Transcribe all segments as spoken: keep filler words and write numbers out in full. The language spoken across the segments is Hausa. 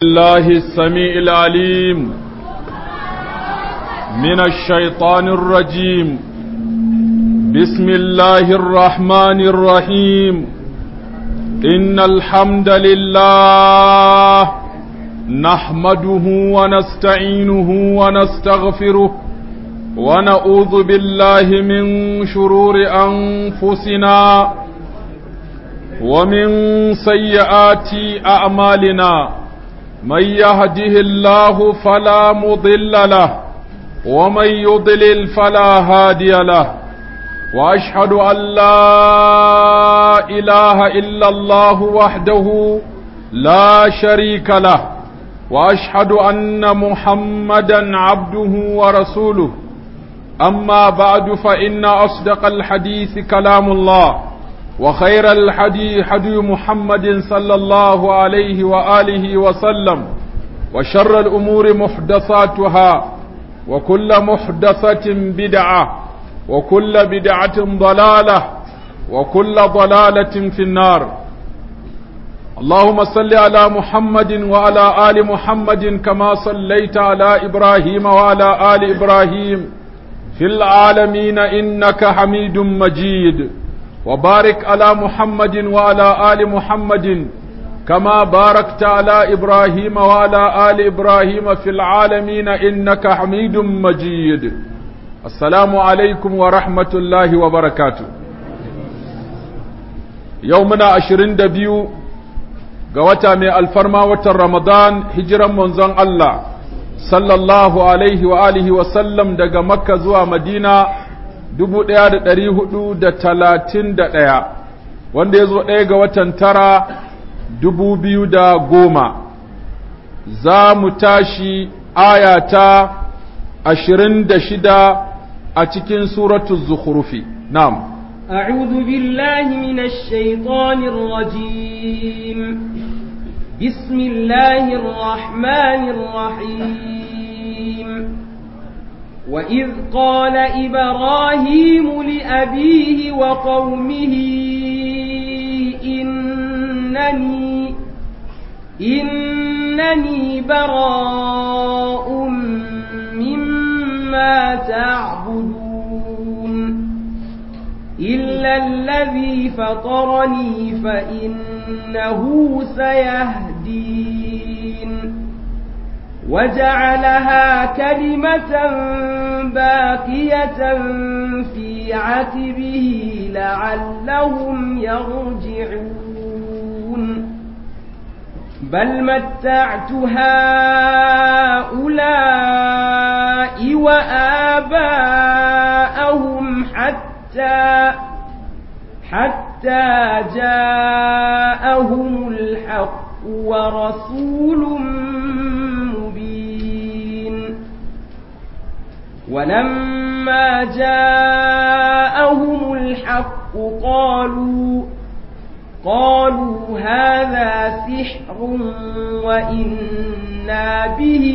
الله السميع العليم من الشيطان الرجيم بسم الله الرحمن الرحيم إن الحمد لله نحمده ونستعينه ونستغفره ونعوذ بالله من شرور أنفسنا ومن سيئات أعمالنا من يهده الله فلا مضل له ومن يضلل فلا هادي له وأشهد أن لا إله إلا الله وحده لا شريك له وأشهد أن محمدا عبده ورسوله أما بعد فإن أصدق الحديث كلام الله وخير الحديث حديث محمد صلى الله عليه وآله وسلم وشر الأمور محدثاتها وكل محدثة بدعة وكل بدعة ضلالة وكل ضلالة في النار اللهم صل على محمد وعلى آل محمد كما صليت على إبراهيم وعلى آل إبراهيم في العالمين إنك حميد مجيد وبارك على محمد وعلى آل محمد كما باركت على إبراهيم وعلى آل إبراهيم في العالمين إنك حميد مجيد السلام عليكم ورحمة الله وبركاته يومنا عشرين دبيو قوتا من الفرما وتر رمضان هجرا منزان الله صلى الله عليه وآله وسلم دقا مكة زوا مدينة dubu ɗaya da ɗari hudu da talatin da ɗaya wanda ya zo ɗaya ga watan tara dubu biyu da goma za mu tashi aya ta ashirin da shida a cikin suratul zukhrufi na'am a'udhu billahi minash shaitanir rajim bismillahir rahmanir rahim وإذ قال إبراهيم لأبيه وقومه إنني إنني براء مما تعبدون إلا الذي فطرني فإنه سيهدين وجعلها كلمة باقية في عقبه لعلهم يرجعون بل متعت هؤلاء وآباءهم حتى حتى جاءهم الحق ورسول ولما جاءهم الحق قالوا قالوا هذا سحر وإنا به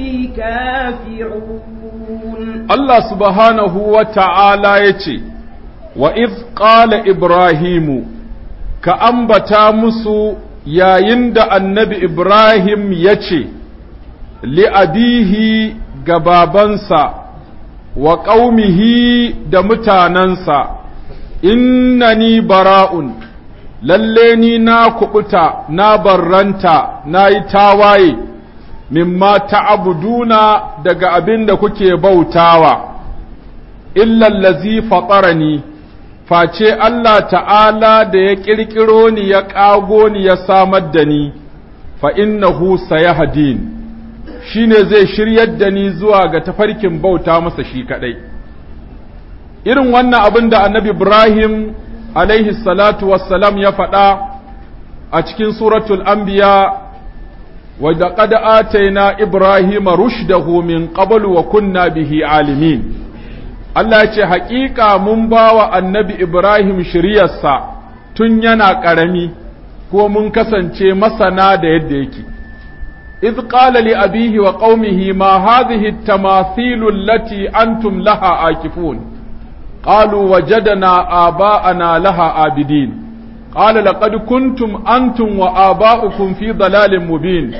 كافرون الله سبحانه وتعالى يتي وإذ قال إبراهيم كأنبتا مسو يا يند النبي إبراهيم يتي لأبيه قبابنسا wa ƙaumihi da mutanensa, innani bara'un, lalle ni na kuɓuta, na barranta, na yi tawaye, mimma ta'abuduna daga abin da kuke bautawa, illallazi fatarani, face Allah ta'ala da ya ƙirƙiro ni ya ƙago ni ya samar da ni, fa innahu sayahdin. shi ne zai shiryar da ni zuwa ga tafarkin bauta masa shi kaɗai. Irin wannan abin da annabi Ibrahim alaihi salatu wassalam ya faɗa a cikin suratul anbiya wa da qad ataina Ibrahima rushdahu min qablu wa kunna bihi alimin. Allah ya ce haƙiƙa mun bawa annabi Ibrahim shiryarsa tun yana ƙarami ko mun kasance masana da yadda yake. إذ قال لأبيه وقومه ما هذه التماثيل التي أنتم لها عاكفون قالوا وجدنا آباءنا لها عابدين قال لقد كنتم أنتم وآباؤكم في ضلال مبين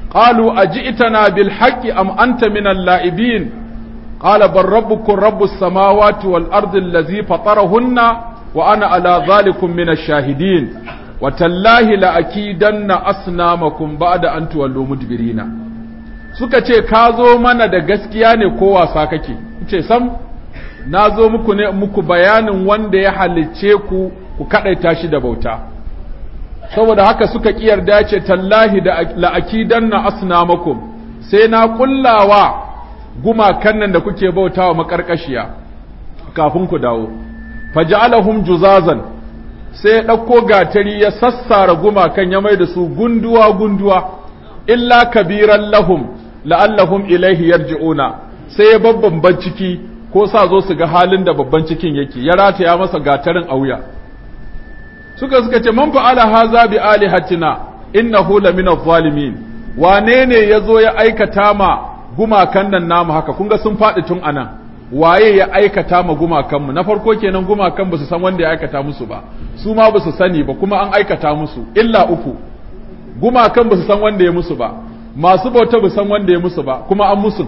qalu aji'tana bil haqqi am anta min al-la'ibin qala bal rabbukum rabbus samawati wal ardi allazi fatarahunna wa ana ala dhalikum min ash-shahidin wa tallahi la akidanna asnamakum ba'da an tuwallu mudbirina. Suka ce ka zo mana da gaskiya ne ko wasa kake? Ce sam na zo muku ne muku bayanin wanda ya halicce ku ku kadaita shi da bauta. Saboda haka suka kiyarda ce tallahi da la'akidanna asnamakum, sai na kullawa gumakan nan da kuke bautawa makarkashiya kafin ku dawo. Faj'alahum juzazan, sai ya dauko gatari ya sassara gumakan ya mai da su gunduwa gunduwa, illa kabiran lahum la'allahum ilaihi yarji'una, sai ya babban ciki ko sa zo su ga halin da babban cikin yake, ya rataya masa gatarin a wuya. Suka suka ce man fa'ala haza bi alihatina innahu lamina adh-dhalimin, wane ne yazo ya aikata ma gumakan nan namu haka? Kun ga sun faɗi tun anan, waye ya aikata ma gumakan mu? Na farko kenan gumakan ba su san wanda ya aikata musu ba, su ma ba su sani ba, kuma an aikata musu illa uku. Gumakan ba su san wanda ya musu ba, masu bauta ba san wanda ya musu ba, kuma an musu.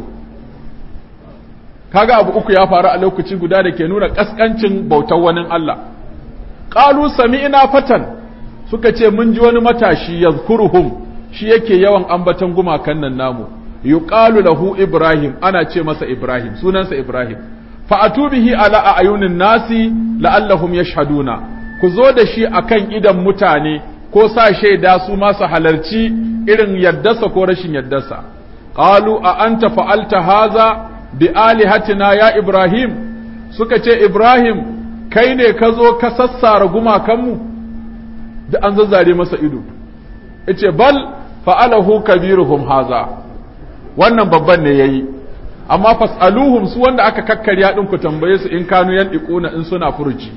Kaga abu uku ya faru a lokaci guda da ke nuna kaskancin bautar wani Allah. Qalu sami'na fatan, suka ce mun ji wani matashi yazkuruhum, shi yake yawan ambaton gumakan nan namu, yuqalu lahu Ibrahim, ana ce masa Ibrahim, sunansa Ibrahim. Fa'atu bihi ala ayunin nasi la'allahum yashhaduna, ku zo da shi akan idan mutane ko sa shaida su ma su halarci irin yaddarsa ko rashin yaddarsa. Qalu a anta fa'alta haza bi alihatina ya Ibrahim, suka ce Ibrahim kai ne ka zo ka sassara gumakanmu? Da an zazzare masa ido, yace bal fa'alahu kabiruhum haza, wannan babban ne yayi, amma fas'aluhum, su wanda aka kakkarya din ku tambaye su in kanu yan iquna, in suna furuci.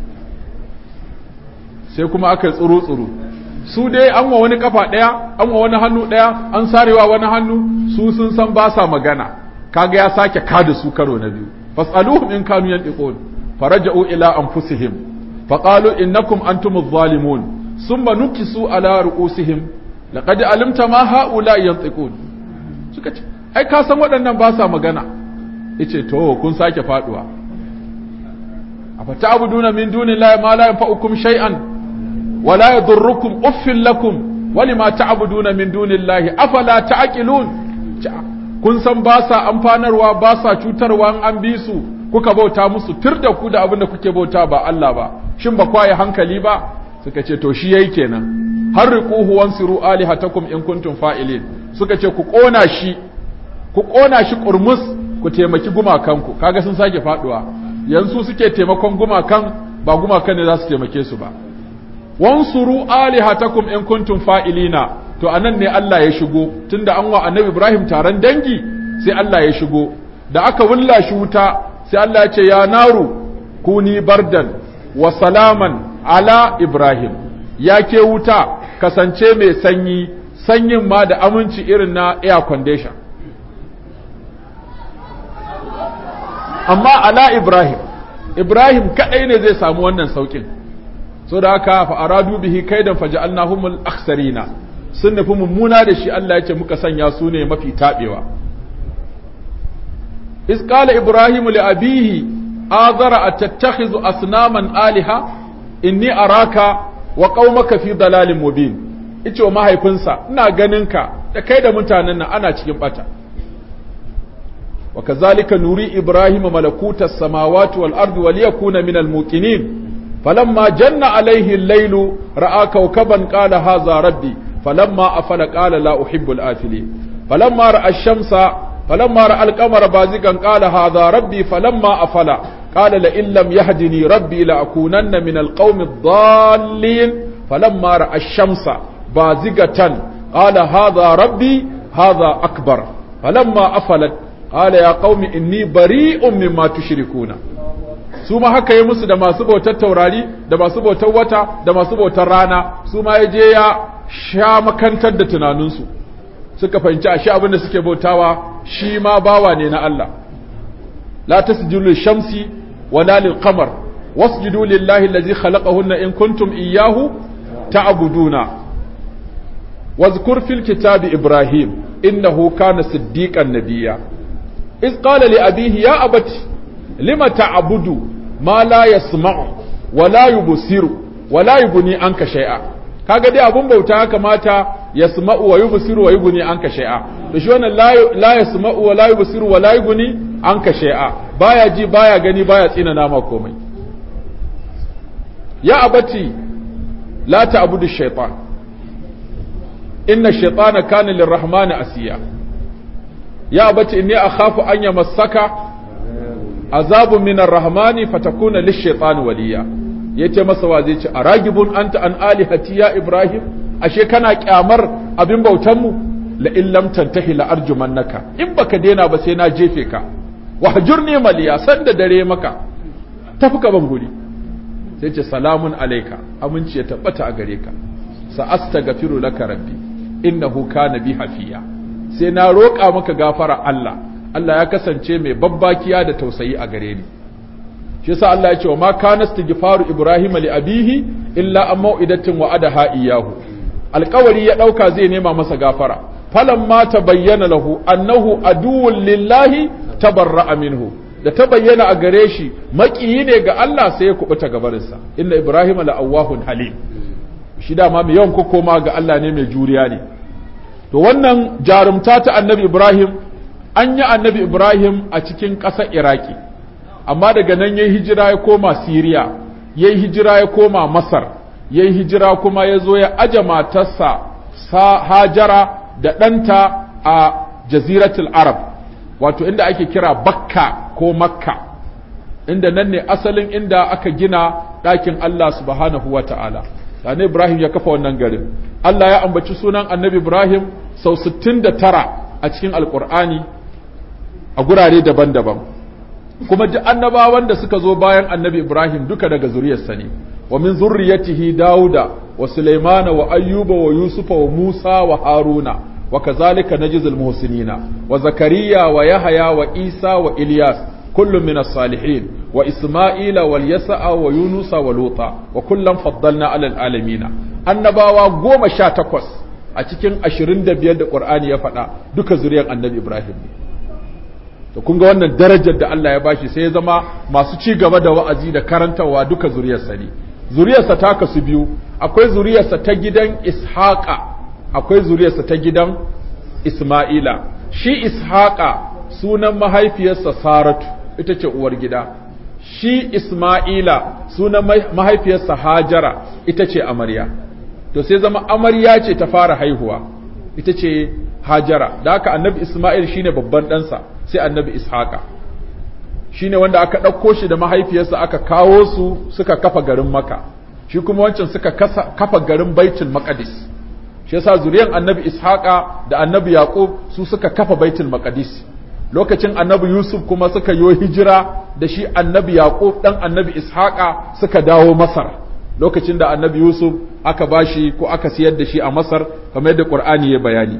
Sai kuma aka yi tsuru tsuru, su dai an wa wani kafa daya, an wa wani hannu daya, an sarewa wani hannu, su sun san ba sa magana. Kaga ya sake kada su karo na biyu, fas'aluhum in kanu yan iquna فرجعوا إلى أنفسهم فقالوا إنكم أنتم الظالمون ثم نكسوا على رؤوسهم لقد علمت ما هؤلاء ينطقون. suka ce ai ka san waɗannan ba sa magana. yace to kun sake faduwa. afata'buduna min dunillahi ma la yanfa'ukum shay'an wa la yadurrukum uffil lakum walima ta'buduna min dunillahi afala ta'qilun. kun san ba sa amfanarwa ba sa cutarwa an bi su, kuka bauta musu, tur da ku da abin da kuke bauta ba Allah ba, shin ba kwaye hankali ba? Suka ce to shi yayi kenan. Harriquhu wansiru alihatakum in kuntum fa'ilin, suka ce ku kona shi, ku kona shi kurmus, ku taimaki gumakanku. Kaga sun sake faduwa, yanzu suke taimakon gumakan, ba gumakan ne za su taimake su ba. Wansuru alihatakum in kuntum fa'ilina, to anan ne Allah ya shigo, tunda an wa annabi Ibrahim taron dangi, sai Allah ya shigo. Da aka wulla shi wuta, sai Allah ya ce ya naru kuni bardan wa salaman ala Ibrahim, ya ke wuta kasance mai sanyi, sanyin ma da aminci irin na air condition. Amma ala Ibrahim, Ibrahim kadai ne zai samu wannan saukin. So da haka fa aradu bihi kaidan faj'alnahumul akhsarina, sun nufi mummuna da shi, Allah ya ce muka sanya su ne mafi tabewa. إذ قال إبراهيم لأبيه آذر أتتخذ أصناما آلهة إني أراك وقومك في ضلال مبين. ice wa mahaifinsa ina ganinka da kai da mutanen nan ana cikin bata. wa kazalika nuri ibrahima malakutas samawati wal ardi wa liyakuna minal muqinin falamma janna alayhi al-laylu ra'a kawkaban qala hadha rabbi falamma afala qala la uhibbu al-afilin falamma ra'a ash-shamsa فلما رأى القمر بازغا قال هذا ربي فلما أفل قال لئن لم يهدني ربي لأكونن من القوم الضالين فلما رأى الشمس بازغة قال هذا ربي هذا أكبر فلما أفلت قال يا قوم إني بريء مما تشركون. su ma haka yi musu da masu bautar taurari da masu bautar wata da masu bautar rana, su ma ya je ya sha makantar da tunaninsu, suka fahimci a shi abin da suke bautawa shi ma bawa ne na Allah. la tasjudu lishamsi wala lilqamar wasjudu lillahi allazi khalaqahunna in kuntum iyyahu ta'buduna wazkur fil kitabi ibrahim innahu kana siddiqan nabiyya iz qala li abihi ya abati lima ta'budu ma la yasma'u wa la yubsiru wa la yughni anka shay'a kaga dai abun bauta ya kamata yasma'u wa yubsiru wa yughni anka shay'a to shi wannan la yasma'u wa la yubsiru wa la yughni anka shay'a baya ji baya gani baya tsina nama komai ya abati la ta'budu shaytan inna shaytana kana lirrahmani asiya ya abati inni akhafu an yamassaka azabun minar rahmani fatakuna lish-shaytani waliya yace masa wa zai ce aragibun anta an alihati ya ibrahim ashe kana kyamar abin bautan mu la in lam tantahi la arjumannaka in baka daina ba sai na jefe ka wahjurni maliya sanda dare maka tafi ka ban guri sai ce salamun alayka aminci ya tabbata a gare ka sa astaghfiru laka rabbi innahu kana bi hafiya sai na roƙa maka gafara Allah Allah ya kasance mai babbakiya da tausayi a gare ni shi yasa Allah ya ce wa ma kana istighfaru ibrahim li abihi illa an mau'idatin wa'adaha iyyahu alƙawari ya dauka zai nema masa gafara falamma tabayyana lahu annahu aduwwun lillahi tabarra'a minhu da ta bayyana a gare shi maƙiyi ne ga Allah sai ya kubuta gabarinsa inna ibrahim la'awwahun halim shi dama mai yawan kokoma ga Allah ne mai juriya ne to wannan jarumta ta annabi ibrahim an yi annabi ibrahim a cikin ƙasar iraki amma daga nan yayi hijira ya koma siriya yayi hijira ya koma masar yayi hijira kuma ya zo ya aje matarsa hajara da ɗanta a jaziratul arab wato inda ake kira bakka ko makka inda nan ne asalin inda aka gina ɗakin Allah subhanahu wa ta'ala annabi ibrahim ya kafa wannan garin Allah ya ambaci sunan annabi ibrahim sau sittin da tara a cikin alkur'ani a gurare daban-daban kuma duk annabawan da suka zo bayan annabi ibrahim duka daga zuriyarsa ne wa min zurriyatihi dauda wa sulaimana wa ayyuba wa yusufa wa musa wa haruna wa kazalika najzil muhsinina wa zakariya wa yahya wa isa wa ilyas kullum min as-salihin wa isma'ila wal yasa'a wa yunusa wa luta wa kullam faddalna ala al-alamina annabawa goma sha takwas a cikin ashirin da biyar da qur'ani ya faɗa duka zuriyar annabi ibrahim ne to kun ga wannan darajar da Allah ya bashi sai ya zama masu ci gaba da wa'azi da karantawa duka zuriyarsa ne zuriyarsa ta kasu biyu akwai zuriyarsa ta gidan ishaqa akwai zuriyarsa ta gidan isma'ila shi ishaqa sunan mahaifiyarsa saratu ita ce uwar gida shi isma'ila sunan mahaifiyarsa hajara ita ce amarya to sai zama amarya ce ta fara haihuwa ita ce hajara da haka annabi isma'il shine babban ɗansa sai annabi ishaqa shine wanda aka ɗauko shi da mahaifiyarsa aka kawo su suka kafa garin maka shi kuma wancan suka kafa garin baitul maqdis shi yasa zuriyan annabi ishaqa da annabi yaqub su suka kafa baitul maqdis lokacin annabi yusuf kuma suka yi hijira da shi annabi yaqub dan annabi ishaqa suka dawo masar lokacin da annabi yusuf aka bashi ko aka siyar da shi a masar kamar yadda qur'ani ya bayani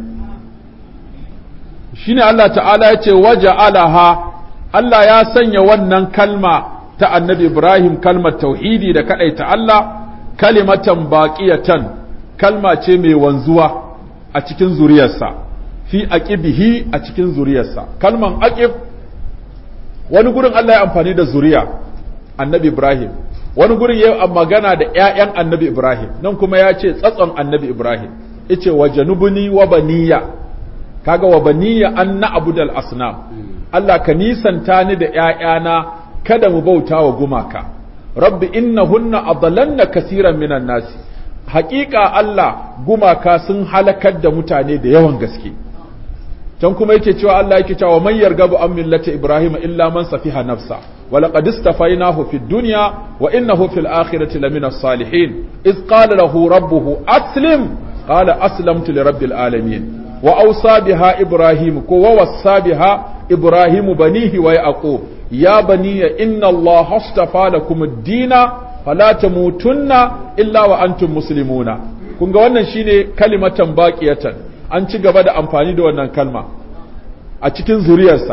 shine Allah ta'ala ya ce waja'alaha Allah ya sanya wannan kalma ta annabi Ibrahim kalmar tauhidi da kadaita Allah kalimatan baqiyatan kalma ce mai wanzuwa a cikin zuriyarsa fi aqibihi a cikin zuriyarsa kalman aqib wani gurin Allah ya amfani da zuriya annabi Ibrahim wani gurin ya magana da ƴaƴan annabi Ibrahim nan kuma ya ce tsatson annabi Ibrahim yace wajanubuni wa baniya kaga wa baniya an na'budal asnam Allah ka nisanta ni da ƴaƴana kada mu bauta wa gumaka rabbi innahunna adallanna kaseeran minan nasi haƙiƙa Allah gumaka sun halakar da mutane da yawan gaske can kuma yake cewa Allah yake cewa man yargabu an millati ibrahim illa man safiha nafsa wa laqad istafainahu fid dunya wa innahu fil akhirati lamina salihin iz qala lahu rabbuhu aslim qala aslamtu li rabbil alamin wa awsa biha ibrahim ko wa wassa biha ibrahim banihi wa yaqub ya baniya inna allaha astafa lakum ad-dina fala tamutunna illa wa antum muslimuna kun ga wannan shine kalimatan baqiyatan an ci gaba da amfani da wannan kalma a cikin zuriyarsa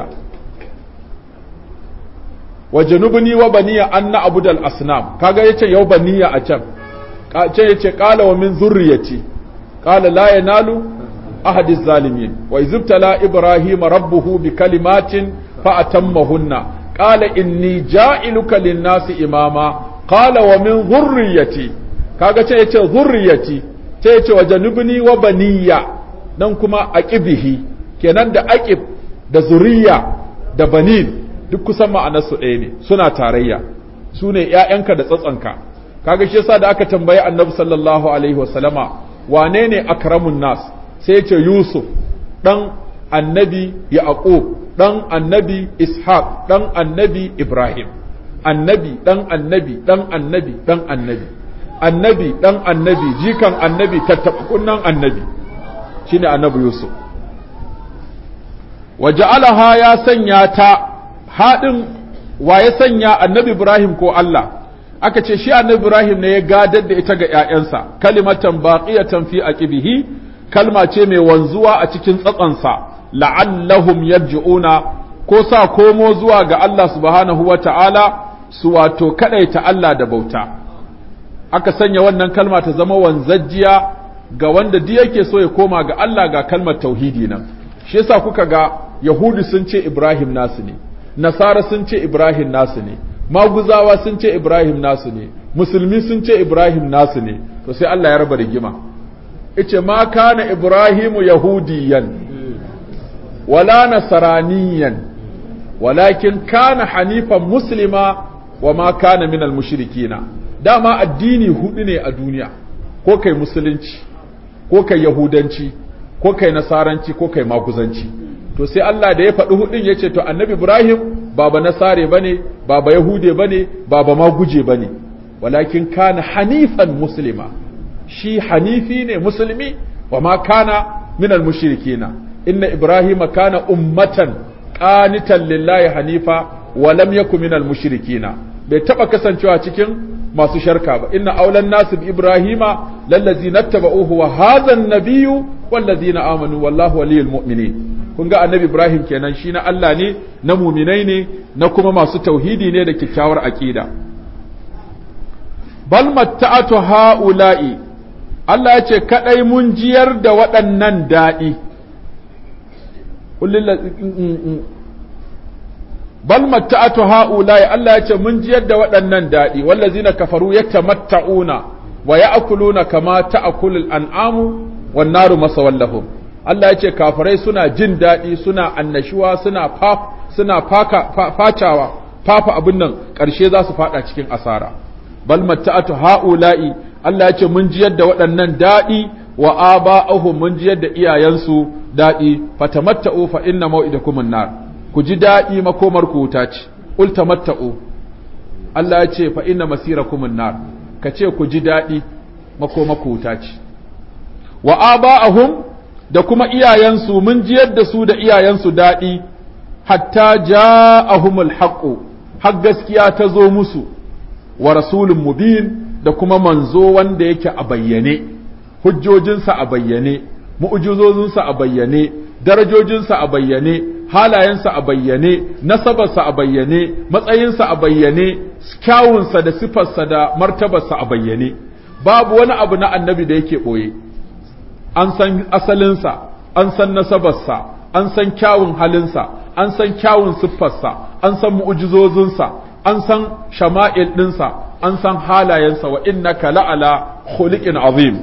wa janubni wa baniya an na'budal asnam kaga yace yau baniya a can can yace qala wa min zurriyati qala la yanalu ahadi zalimin wa izibtala ibrahima rabbuhu bi kalimatin fa atammahunna qala inni ja'iluka lin-nasi imama qala wa min dhurriyyati kaga ce yace dhurriyyati ce yace wa janubni wa baniya nan kuma aqibihi kenan da aqib da zuriya da banin duk kusan ma'anarsu ɗaya ne suna tarayya su ne ‘ya'yanka da tsatsanka kaga shi yasa da aka tambayi annabi sallallahu alaihi wasallama wane ne akramun nas sai ya ce yusuf ɗan annabi yaqub ɗan annabi ishaq ɗan annabi ibrahim annabi ɗan annabi ɗan annabi ɗan annabi annabi ɗan annabi jikan annabi tattaɓa kunnan annabi shine annabi yusuf waja'alaha ya sanya ta haɗin wa ya sanya annabi Ibrahim ko Allah aka ce shi annabi Ibrahim ne ya gadar da ita ga ‘ya'yansa kalimatan baqiyatan fi aqibihi kalma ce mai wanzuwa a cikin tsatsansa la'allahum yarji'una ko sa komo zuwa ga Allah subhanahu wa ta'ala su wato kaɗaita Allah da bauta aka sanya wannan kalma ta zama wanzajjiya ga wanda duk yake so ya koma ga Allah ga kalmar tauhidi nan shi yasa kuka ga Yahudi sun ce Ibrahim nasu ne Nasara sun ce Ibrahim nasu ne, Maguzawa sun ce Ibrahim nasu ne, Musulmi sun ce Ibrahim nasu ne, to sai Allah ya raba rigima. Ice ma kana Ibrahimu Yahudiyan, wala Nasaraniyan, walakin kana hanifan Muslima wa ma kana minal mushrikina. Dama addini hudu ne a duniya, ko kai Musulunci, ko kai Yahudanci, ko kai Nasaranci, ko kai Maguzanci. to sai Allah da ya faɗi hudun ya ce to annabi Ibrahim baba nasare bane baba yahude bane baba maguje bane walakin kana hanifan muslima shi hanifi ne musulmi wa ma kana minal mushrikina inna ibrahima kana ummatan qanitan lillahi hanifa wa lam yakun minal mushrikina bai taba kasancewa cikin masu sharka ba inna aulan nasu bi ibrahima lallazina tabauhu wa hadha an-nabiyyu wallazina amanu wallahu waliyul mu'minin kun ga annabi Ibrahim kenan shi na Allah ne na muminai ne na kuma masu tauhidi ne da kyakkyawar aqida bal matta'atu haula'i Allah ya ce kadai mun jiyar da waɗannan daɗi bal matta'atu haula'i Allah ya ce mun jiyar da waɗannan daɗi wallazina kafaru yatamatta'una wa ya'kuluna kama ta'kulul an'amu wan naru masawallahum Allah ya ce kafirai suna jin daɗi suna annashuwa suna faf suna faka facawa fafa abin nan ƙarshe za su faɗa cikin asara bal matta'atu haula'i Allah ya ce mun jiyar da waɗannan daɗi wa aba'ahum mun jiyar da iyayensu daɗi fatamatta'u fa inna maw'idakum an-nar ku ji daɗi makomar ku wuta ce qul tamatta'u Allah ya ce fa inna masirakum an-nar ka ce ku ji daɗi makomar ku wuta ce wa aba'ahum da kuma iyayensu mun jiyar da su da iyayensu daɗi hatta ja'ahumul haqqu har gaskiya ta zo musu wa rasulun mubin da kuma manzo wanda yake a bayyane hujjojinsa a bayyane mu'jizozinsa a bayyane darajojinsa a bayyane halayensa a bayyane nasabarsa a bayyane matsayinsa a bayyane kyawunsa da sifarsa da martabarsa a bayyane babu wani abu na annabi da yake ɓoye an san asalinsa an san nasabarsa an san kyawun halinsa an san kyawun siffarsa an san mu'jizozinsa an san shama'il ɗinsa an san halayensa wa innaka la'ala khuliqin azim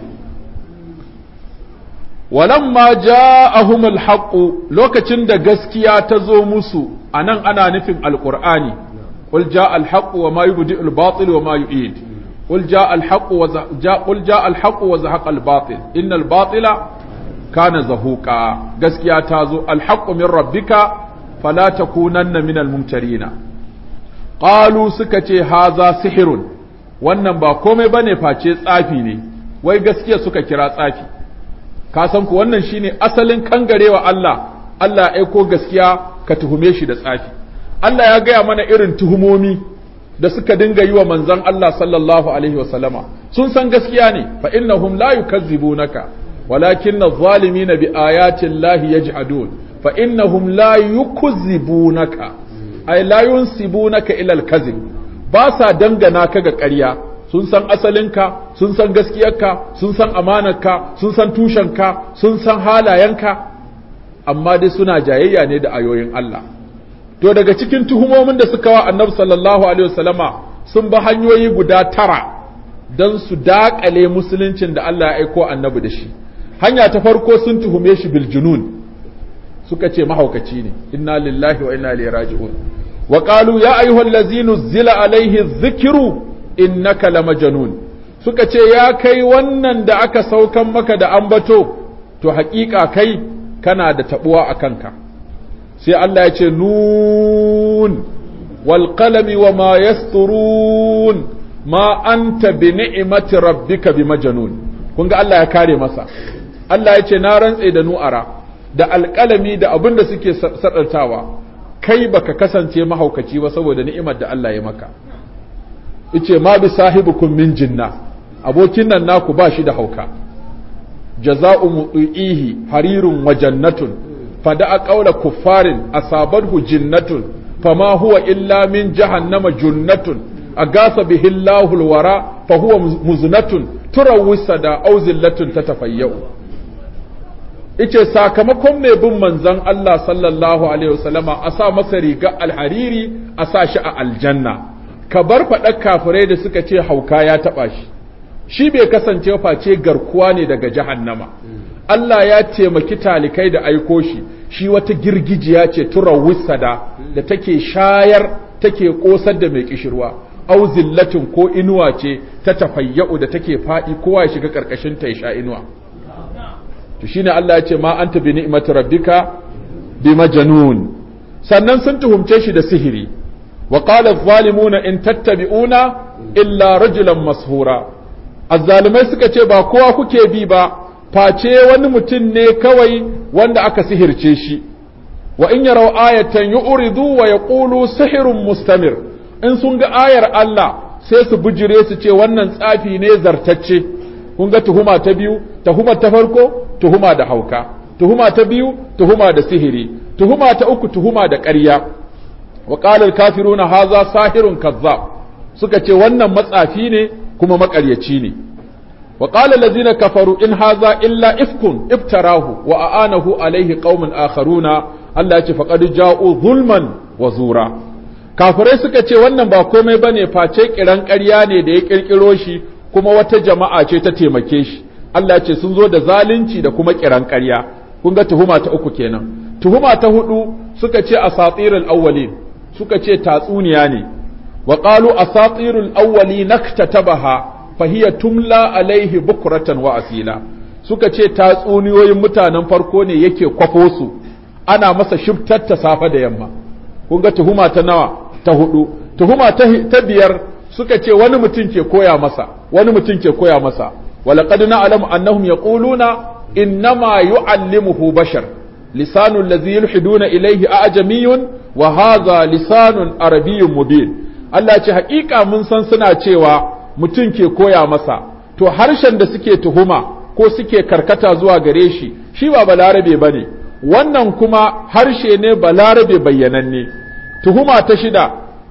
walamma ja'ahumul haqqu lokacin da gaskiya ta zo musu anan ana nufin alqur'ani qul ja'al haqqu wa ma yubdi'ul batil wa ma yu'id qul ja'al haqqu wa ja'a qul ja'al haqqu wa zahaqal batil innal batila kana zahuqa gaskiya ta zo al haqqu min rabbika fala takunanna minal mumtarina qalu suka ce haza sihirun wannan ba komai bane face tsafi ne wai gaskiya suka kira tsafi ka san ku wannan shine asalin kangarewa Allah Allah ya aiko gaskiya ka tuhume shi da tsafi Allah ya gaya mana irin tuhumomi da suka dinga yi wa manzon Allah sallallahu alaihi wasallama sun san gaskiya ne fa innahum la yukazzibunaka walakin adh-dhalimina bi ayati llahi yaj'adun fa innahum la yukazzibunaka ay la yunsibunaka ila al-kadhib ba sa dangana ka ga ƙarya sun san asalinka, sun san gaskiyarka, sun san amanarka, sun san tushenka, sun san halayenka, amma dai suna jayayya ne da ayoyin Allah. To daga cikin tuhumomin da suka wa Annabi sallallahu alaihi wasallama sun ba hanyoyi guda tara don su daƙale musuluncin da Allah ya aiko Annabi da shi. Hanya ta farko sun tuhume shi bil junun, suka ce mahaukaci ne, inna lillahi wa inna ilaihi raji'un. Wa qalu ya ayyuhallazina zila alaihi dhikru innaka lamajnun, suka ce ya kai wannan da aka saukan maka da ambato, to haƙiƙa kai kana da tabuwa a kanka. Sai Allah ya ce nun wal qalami wa ma yasturun ma anta bi ni'mati rabbika bi majnun. Kun ga Allah ya kare masa. Allah ya ce na rantse da nu'ara da alƙalami da abin da suke sadartawa, kai baka kasance mahaukaci ba saboda ni'imar da Allah ya maka. Ice ma bi sahibukum min jinna, abokin nan naku ba shi da hauka. Jaza'u mu'ihi harirun wa jannatun fada'a qawla kuffarin asabathu jinnatun fama huwa illa min jahannama junnatun agasa bihi Allahul wara fa huwa muznatun turawisa da auzillatun tatafayyu. Ice sakamakon mai bin manzon Allah sallallahu alaihi wasallama a sa masa riga alhariri a sa shi a aljanna. Ka bar faɗar kafirai da suka ce hauka ya taɓa shi, shi bai kasance face garkuwa ne daga jahannama. Allah ya taimaki talikai da aiko shi, shi wata girgijiya ce turar wisada da take shayar take ƙosar da mai kishirwa, au zillatin ko inuwa ce ta tafayya'u da take faɗi kowa ya shiga ƙarƙashin ta ya sha inuwa. To shine Allah ya ce ma anta bi ni'mati rabbika bi majnun. Sannan sun tuhumce shi da sihiri. وقال الظالمون إن تتبعون إلا رجلا مسحورا. الظالمai suka ce ba kowa kuke bi ba face wani mutum ne kawai wanda aka sihirce shi. Wa in yaraw ayatan yu'ridu wa yaqulu sihrun mustamir. In sun ga ayar Allah sai su bujire su ce wannan tsafi ne zartacce. Kun ga tuhuma ta biyu, tuhuma ta farko, tuhuma da hauka. Tuhuma ta biyu, tuhuma da sihiri. Tuhuma ta uku, tuhuma da ƙarya. wa qala al-kafiruna hadha sahirun kazzab, suka ce wannan matsafi ne kuma makaryaci ne. wa qala allazina kafaru in hadha illa ifkun iftarahu wa aanahu alayhi qaumun akharuna, Allah ya ce faqad ja'u zulman wa zura. Kafirai suka ce wannan ba komai bane face kiran ƙarya ne da ya kirkiro shi kuma wata jama'a ce ta taimake shi. Allah ya ce sun zo da zalunci da kuma kiran ƙarya. Kun ga tuhuma ta uku kenan. Tuhuma ta hudu suka ce asatirul awwalin, suka ce tatsuniya ne. wa qalu asatirul awwalin naktatabaha fahiya tumla alaihi bukratan wa asila, suka ce tatsuniyoyin mutanen farko ne yake kwafo su ana masa shiftar ta safa da yamma. Kun ga tuhuma ta nawa? Ta hudu. Tuhuma ta, ta biyar suka ce wani mutum ke koya masa, wani mutum ke koya masa. walaqad na'lamu annahum yaquluna innama yu'allimuhu bashar lisanu allazi yulhiduna ilayhi a'jamiyun wa hadha lisanun arabiyyun mubin. Allah ce haƙiƙa mun san suna cewa mutum ke koya masa, to harshen da suke tuhuma ko suke karkata zuwa gare shi shi ba balarabe bane, wannan kuma harshe ne balarabe bayyananne. Tuhuma ta shida,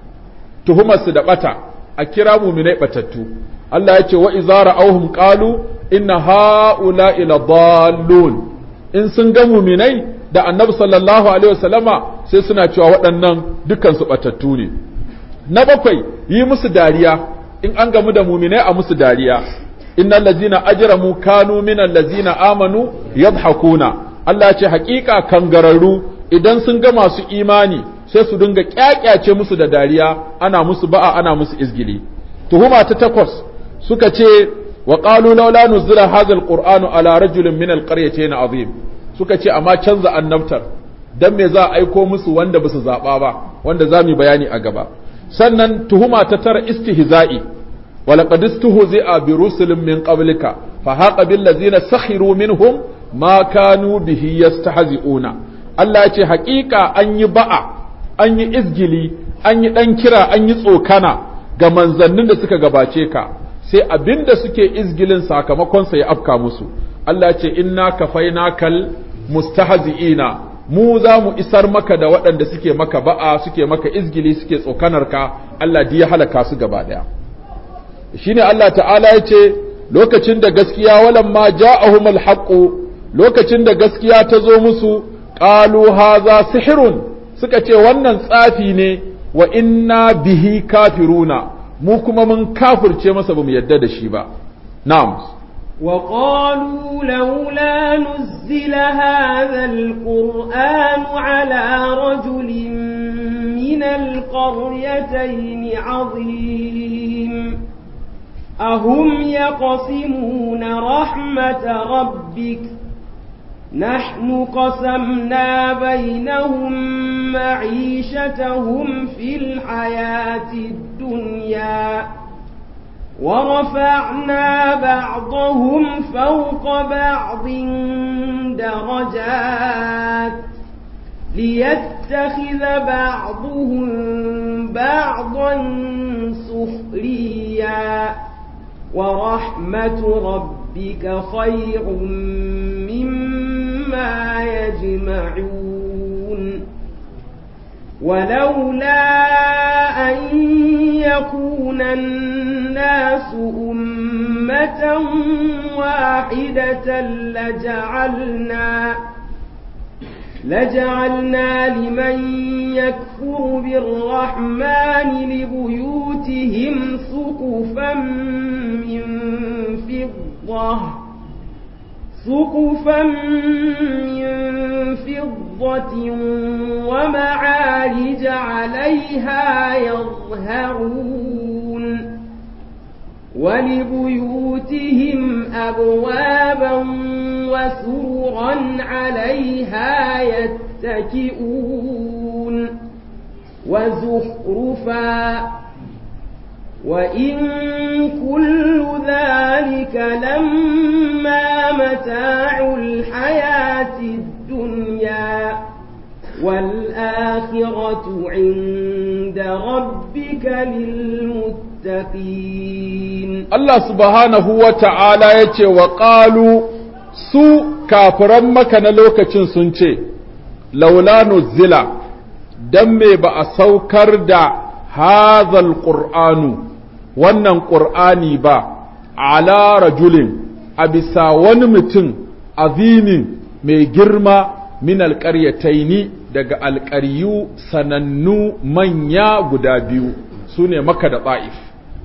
tuhumar su da bata, a kira mu'minai batattu. Allah ya ce wa idza ra'awhum qalu inna ha'ula'i ladallun. In sun ga mu'minai da Annabi sallallahu alaihi wasallama sai suna cewa waɗannan dukkan su batattu ne. Na bakwai, yi musu dariya, in an gamu da mu'minai a musu dariya. Innal ladzina ajramu kanu minal ladzina amanu yadhakuna. Allah ya ce haƙiƙa kangararru idan sun ga masu imani sai su dinga kyakyace musu da dariya, ana musu ba'a, ana musu izgili. Tuhuma ta takwas suka ce wa qalu laula nuzila hadha alqur'anu ala rajulin min alqaryatayn azim, suka ce amma canza annabtar dan me za a aiko musu wanda basu zaba ba, wanda za mu bayani a gaba. Sannan tuhuma ta tara istihza'i, wa laqad istuhzi'a bi rusulin min qablika fa haqa bil ladzina sakhiru minhum ma kanu bihi yastahzi'una. Allah ya ce haƙiƙa an yi ba'a, an yi izgili, an yi dan kira, an yi tsokana ga manzannin da suka gabace ka, sai abinda suke izgilin sakamakon sa ya afka musu. Allah ya ce inna kafainakal mustahzi'ina, mu za mu isar maka da waɗanda suke maka ba'a, suke maka izgili, suke tsokanar ka. Allah ya halaka su gaba daya. shine Allah ta'ala yace lokacin da gaskiya walamma ja'ahumul haqqu lokacin da gaskiya ta zo musu qalu hadha sihrun suka ce wannan tsafi ne wa inna bihi kafiruna mu kuma mun kafirce masa bamu yadda da shi ba na'am وقالوا لولا نزل هذا القرآن على رجل من القريتين عظيم أهم يقسمون رحمة ربك نحن قسمنا بينهم معيشتهم في الحياة الدنيا ورفعنا بعضهم فوق بعض درجات ليتخذ بعضهم بعضا سخريا ورحمة ربك خير مما يجمعون ولولا أن يكون الناس أمة واحدة لجعلنا لجعلنا لمن يكفر بالرحمن لبيوتهم سقفا من فضة سقفا من فضة ومعارج عليها يظهرون ولبيوتهم أبوابا وسررا عليها يتكئون وزخرفا وإن كل ذلك لما متاع الحياة الدنيا والآخرة عند ربك للمتقين الله سبحانه وتعالى يتي وقالوا su kafiran maka na lokacin sun ce laula nuzila dan me ba a saukar da hazal qur'anu wannan qur'ani ba ala rajulin a bisa wani mutum azimin mai girma min alƙaryataini daga alƙaryu sanannu manya guda biyu sune Makka da Ta'if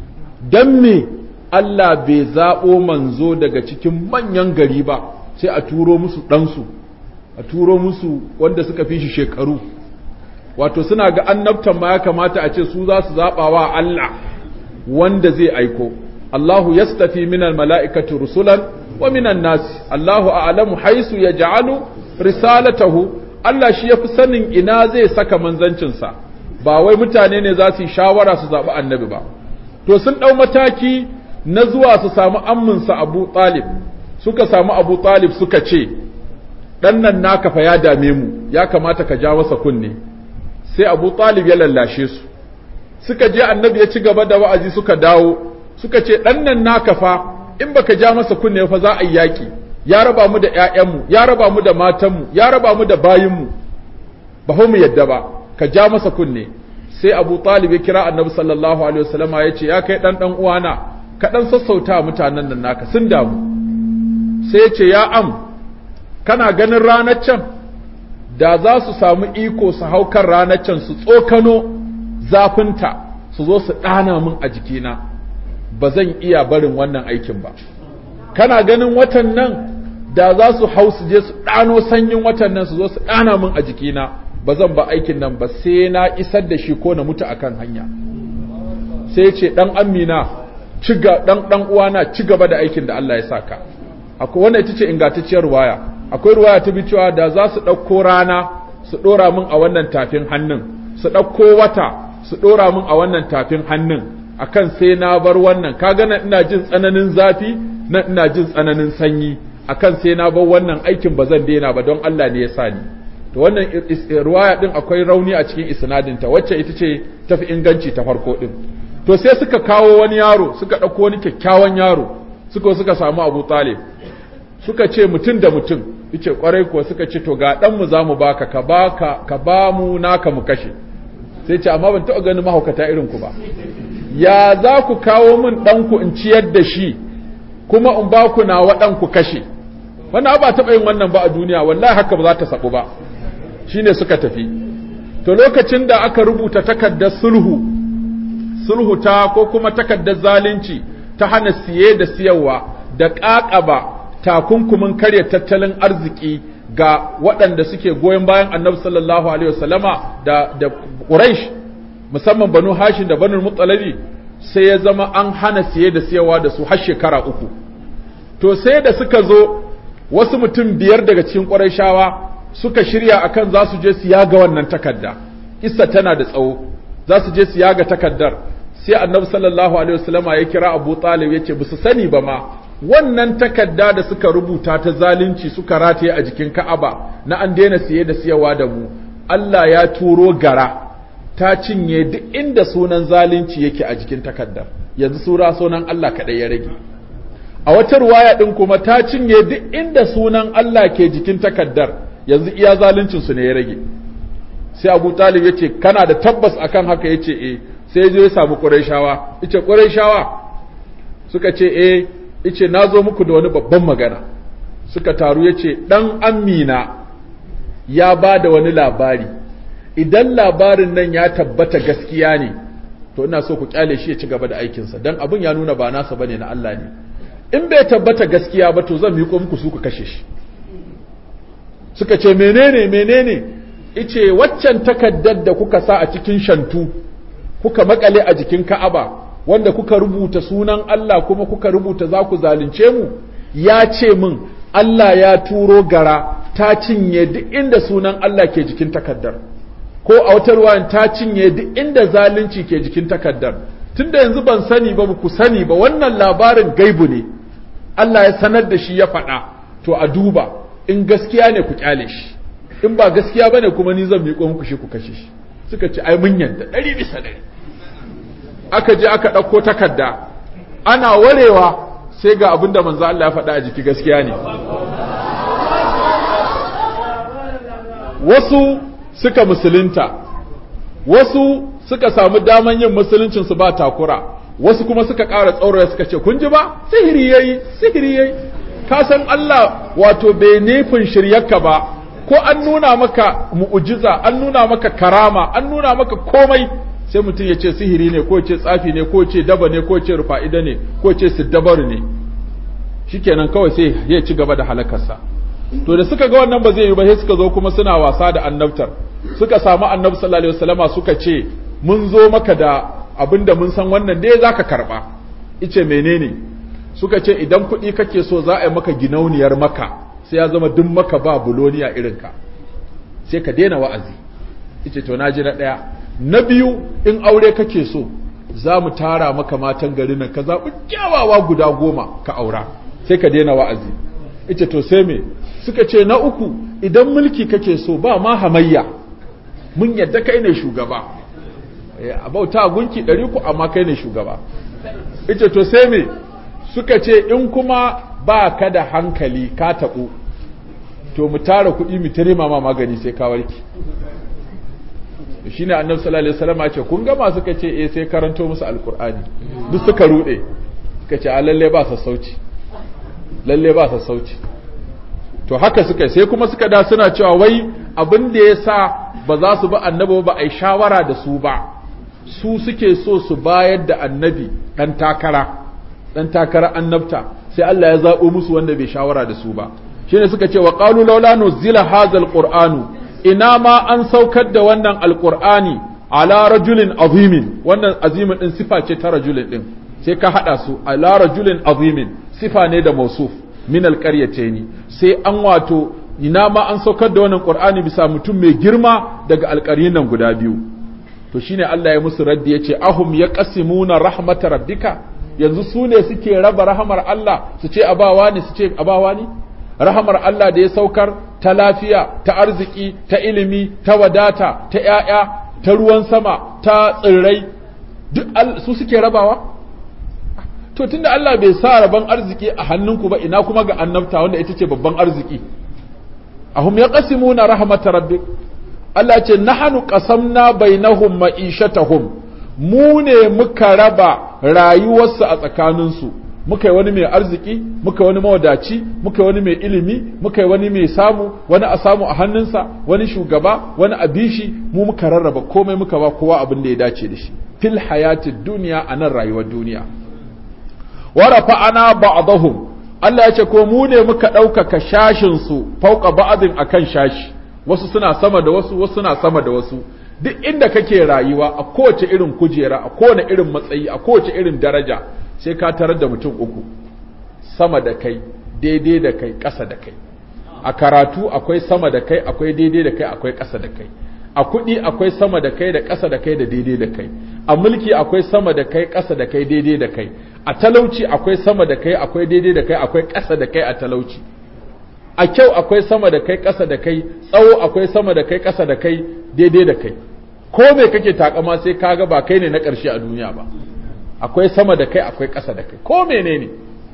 dan me Allah bai zaɓo manzo daga cikin manyan gari ba sai a turo musu ɗansu a turo musu wanda suka fi shi shekaru wato suna ga annabtan ma ya kamata a ce su za su zaɓa wa Allah wanda zai aiko Allahu yastafi minal mala'ikati rusulan wa minan nasi Allahu a'lamu haisu yaj'alu risalatahu Allah shi yafi sanin ina zai saka manzancinsa ba wai mutane ne za su yi shawara su zaɓi annabi ba to sun ɗau mataki na zuwa su samu amminsa Abu Talib suka samu Abu Talib suka ce ɗan nan naka fa ya dame mu ya kamata ka ja masa kunne sai Abu Talib ya lallashe su suka je annabi ya ci gaba da wa'azi suka dawo suka ce ɗan nan naka fa in baka ja masa kunne fa za a yi yaƙi ya raba mu da ƴaƴanmu ya raba mu da matanmu ya raba mu da bayinmu ba mu yadda ba ka ja masa kunne sai Abu Talib ya kira annabi sallallahu alaihi wasallama ya ce ya kai ɗan ɗan uwana ka ɗan sassauta mutanen nan naka sun damu sai ya ce ya am kana ganin ranar can da za su samu iko su hau kan ranar can su tsokano zafinta su zo su ɗana min a jikina ba zan iya barin wannan aikin ba kana ganin watan nan da za su hau su je su ɗano sanyin watan nan su zo su ɗana min a jikina ba zan ba aikin nan ba sai na isar da shi ko na mutu akan hanya sai ce ɗan amina ciga ɗan ɗan uwana ci gaba da aikin da Allah ya saka akwai wannan ita ce ingantacciyar ruwaya akwai ruwaya ta bi cewa da za su ɗauko rana su ɗora min a wannan tafin hannun su ɗauko wata su ɗora min a wannan tafin hannun akan sai na bar wannan kaga nan ina jin tsananin zafi nan ina jin tsananin sanyi akan sai na bar wannan aikin ba zan daina ba don Allah ne ya sa ni to wannan ruwaya din akwai rauni a cikin isnadin ta wacce ita ce tafi inganci ta farko din to sai suka kawo wani yaro suka ɗauko wani kyakkyawan yaro suka suka samu Abu Talib suka ce mutum da mutum yace kwarai kuwa suka ce to ga dan mu zamu baka ka baka ka ba mu naka mu kashe sai ce amma ban taɓa ganin mahaukata irin ku ba ya za ku kawo min ɗanku in ciyar da shi kuma in ba ku nawa ɗanku kashe wannan ba taɓa yin wannan ba a duniya wallahi haka ba za ta saɓu ba shine suka tafi to lokacin da aka rubuta takardar sulhu sulhu ta ko kuma takardar zalunci ta hana siye da siyarwa da ƙaƙaba takunkumin karya tattalin arziki ga waɗanda suke goyon bayan annabi sallallahu alaihi wasallama da da Quraysh musamman Banu Hashim da Banu Muttalibi sai ya zama an hana siye da siyarwa da su har shekara uku to sai da suka zo wasu mutum biyar daga cikin Qurayshawa suka shirya akan za su je su yaga wannan takarda kissa tana da tsawo za su je su yaga takaddar sai annabi sallallahu alaihi wasallama ya kira Abu Talib yace ba su sani ba ma wannan takarda da suka rubuta ta zalunci suka rataye a jikin Ka'aba na an daina siye da siyawa da mu Allah ya turo gara ta cinye duk inda sunan zalunci yake a jikin takaddar yanzu sura sunan Allah kadai ya rage a wata ruwaya din kuma ta cinye duk inda sunan Allah ke jikin takaddar yanzu iya zaluncin su ne ya rage sai Abu Talib yace kana da tabbas akan haka yace eh sai ya je ya samu Qurayshawa yace Qurayshawa suka ce eh yace nazo muku da wani babban magana suka taru yace dan Amina ya bada wani labari idan labarin nan ya tabbata gaskiya ne to ina so ku kyale shi ya ci gaba da aikinsa dan abin ya nuna ba nasa bane na Allah ne in bai tabbata gaskiya ba to zan miƙo muku su ku kashe shi suka ce menene menene ice waccan takaddar da kuka sa a cikin shantu kuka makale a jikin Ka'aba wanda kuka rubuta sunan Allah kuma kuka rubuta za ku zalunce mu ya ce min Allah ya turo gara ta cinye duk inda sunan Allah ke jikin takaddar ko a wata ruwan ta cinye duk inda zalunci ke jikin takaddar tunda yanzu ban sani ba ku sani ba wannan labarin gaibu ne Allah ya sanar da shi ya faɗa to a duba in gaskiya ne ku kyale shi in ba gaskiya bane kuma ni zan miƙo muku shi ku kashe shi suka ce ai mun yanda ɗari bisa ɗari aka je aka ɗauko takarda ana warewa sai ga abin da manzo Allah ya faɗa a jiki gaskiya ne wasu suka musulunta wasu suka samu daman yin musuluncin su ba takura wasu kuma suka ƙara tsauraya suka ce kun ji ba sihiri yayi sihiri yayi ka san Allah wato bai nufin shiryarka ba ko an nuna maka mu'ujiza an nuna maka karama an nuna maka komai sai mutum ya ce sihiri ne ko ya ce tsafi ne ko ya ce daba ne ko ya ce rufa'ida ne ko ya ce siddabaru ne shikenan kawai sai ya ci gaba da halakarsa to da suka ga wannan ba zai yi ba sai suka zo kuma suna wasa da annabtar suka samu annabi sallallahu alaihi wasallama suka ce mun zo maka da abinda mun san wannan dai zaka karba ice menene suka ce idan kuɗi kake so za a yi maka ginauniyar maka sai ya zama duk maka ba buloniya irinka sai ka daina wa'azi ice to naji na ɗaya na biyu in aure kake so za mu tara maka matan garin nan ka zaɓi kyawawa guda goma ka aura sai ka daina wa'azi ice to sai me suka ce na uku idan mulki kake so ba ma hamayya mun yadda kai ne shugaba a bauta gunki ɗari ku amma kai ne shugaba ice to sai me suka ce in kuma ba ka da hankali ka taɓo to mu tara kuɗi mu tare ma magani sai ka warke shine annabi sallallahu alaihi wasallam ya ce kun gama suka ce eh sai karanto musu alqur'ani duk suka rude suka ce a lalle ba sassauci lalle ba sassauci to haka suka sai kuma suka da suna cewa wai abin da yasa ba za su bi annabi ba ai shawara da su ba su suke so su bayar da annabi dan takara dan takara annabta sai Allah ya zabo musu wanda bai shawara da su ba shine suka ce wa qalu laula nuzila hadzal qur'anu ina ma an saukar da wannan alqur'ani ala rajulin azimin wannan azimin din sifa ce ta rajulin din sai ka hada su ala rajulin azimin sifa ne da mausuf min alqaryataini sai an wato ina ma an saukar da wannan qur'ani bisa mutum mai girma daga alqaryin nan guda biyu to shine Allah ya musu raddi yace ahum yaqsimuna rahmat rabbika yanzu su ne suke raba rahamar Allah su ce abawa ne su ce abawa ne rahamar Allah da ya saukar ta lafiya ta arziki ta ilimi ta wadata ta ƴaƴa ta ruwan sama ta tsirrai duk su suke rabawa to tunda Allah bai sa raban arziki a hannunku ba ina kuma ga annabta wanda ita ce babban arziki ahum yaqsimuna rahmat rabbik Allah ce nahnu qasamna bainahum ma'ishatahum mu ne muka raba rayuwarsu a tsakaninsu, muka yi wani mai arziki, muka yi wani mawadaci, muka yi wani mai ilimi, muka yi wani mai samu, wani a samu a hannunsa, wani shugaba, wani a bishi, mu muka rarraba komai muka ba kowa abin da ya dace da shi fil hayatid duniya, a nan rayuwar duniya. wa rafa'ana ba'dahum, Allah ya ce ko mu ne muka ɗaukaka shashinsu fauka ba'adin akan shashi, wasu suna sama da wasu, wasu suna sama da wasu. Duk inda kake rayuwa, a kowace irin kujera, a kowane irin matsayi, a kowace irin daraja, sai ka tarar da mutum uku, sama da kai, daidai da kai, ƙasa da kai. A karatu akwai sama da kai, akwai daidai da kai, akwai ƙasa da kai. A kuɗi akwai sama da kai da ƙasa da kai da daidai da kai. A mulki akwai sama da kai, ƙasa da kai, daidai da kai. A talauci akwai sama da kai, akwai daidai da kai, akwai ƙasa da kai a talauci. A kyau akwai sama da kai, ƙasa da kai, tsawo akwai sama da kai, ƙasa da kai, daidai da kai. Ko me kake takama sai kaga ba kai ne na ƙarshe a duniya ba. Akwai sama da kai, akwai ƙasa da kai. Ko menene?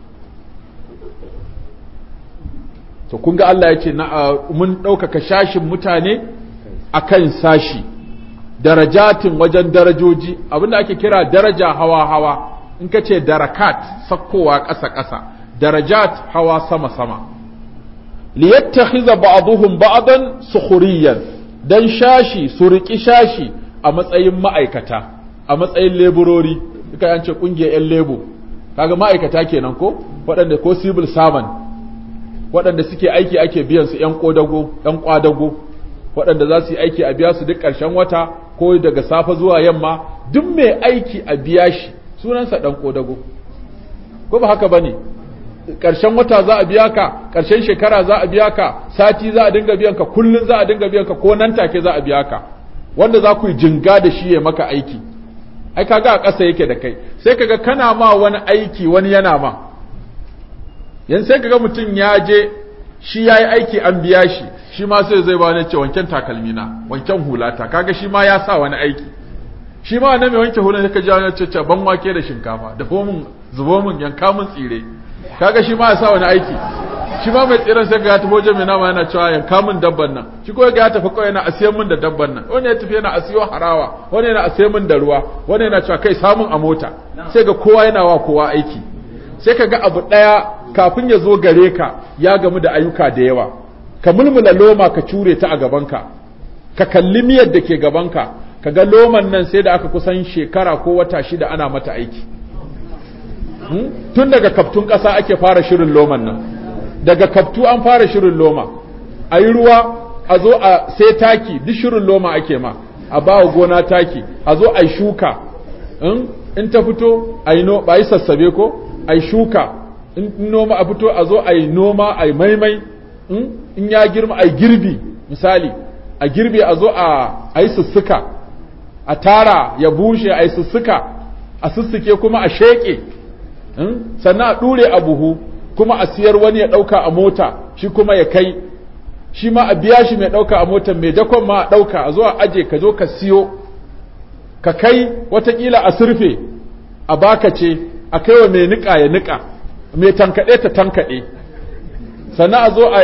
To kun ga Allah ya ce na mun ɗaukaka shashin mutane akan sashi, darajatin wajen darajoji, abinda ake kira daraja hawa-hawa. In ka ce darakat, sakkowa ƙasa-ƙasa, darajat hawa sama-sama. Liyattakhiza ba'dhum ba'dan sukhuriyan, dan shashi su riki shashi a matsayin ma'aikata, a matsayin leburori. Duka yance kungiyar yan lebo, kaga ma'aikata kenan ko, waɗanda ko civil servant, waɗanda suke aiki ake biyan su yan kodago, yan kwadago, waɗanda za su yi aiki a biya su duk ƙarshen wata ko daga safe zuwa yamma. Duk mai aiki a biya shi sunansa ɗan ƙodago, ko ba haka ba ne? Ƙarshen wata za a biya ka, ƙarshen shekara za a biya ka, sati za a dinga biyan ka, kullum za a dinga biyan ka, ko nan take za a biya ka, wanda za ku yi jinga da shi ya maka aiki. Ai kaga a ƙasa yake da kai, sai kaga kana ma wani aiki wani yana ma. Yan sai kaga mutum ya je shi ya yi aiki an biya shi, shi ma sai zai ba wani ce wanken takalmina, wanken hulata, kaga shi ma ya sa wani aiki. Shi ma na mai wanke hulun da ka ji wani ce ban wake da shinkafa, da fomin zubo min yanka min tsire, kaga shi ma ya sa wani aiki. Shi ma mai tsiren sai ga ya tafi wajen mai nama yana cewa yanka min dabban nan, shi ko ga ya tafi kawai yana asiyan min da dabban nan, wani ya tafi yana asiyo harawa, wani yana asiyan min da ruwa, wani yana cewa kai samun a mota. Sai ga kowa yana wa kowa aiki, sai ka ga abu ɗaya kafin ya zo gare ka ya gamu da ayyuka da yawa. Ka mulmula loma ka cure ta a gabanka, ka kalli miyar da ke gabanka, ka ga loman nan sai da aka kusan shekara ko wata shida ana mata aiki. Hmm? Tun daga kaftun ƙasa ake fara shirin loman nan, daga kaftu an fara shirin loma, a yi ruwa, a zo a sai taki, duk shirin loma ake ma, a ba wa gona taki, a zo a yi shuka, hmm? In ta fito a yi no, ba yi sassabe ko, a yi shuka, in noma a fito a zo a yi noma, a yi maimai, hmm? In ya girma a yi girbi, misali, a girbi a zo a yi sussuka, a tara ya bushe a yi sussuka, a sussuke kuma a sheƙe, sannan a ɗure a buhu, kuma a siyar wani ya ɗauka a mota, shi kuma ya kai, shi ma a biya shi mai ɗauka a mota, mai dakon ma a ɗauka, a zo a aje ka zo ka siyo, ka kai watakila a surfe, a baka ce, a kai wa mai niƙa ya niƙa, mai tankaɗe ta tankaɗe, sannan a zo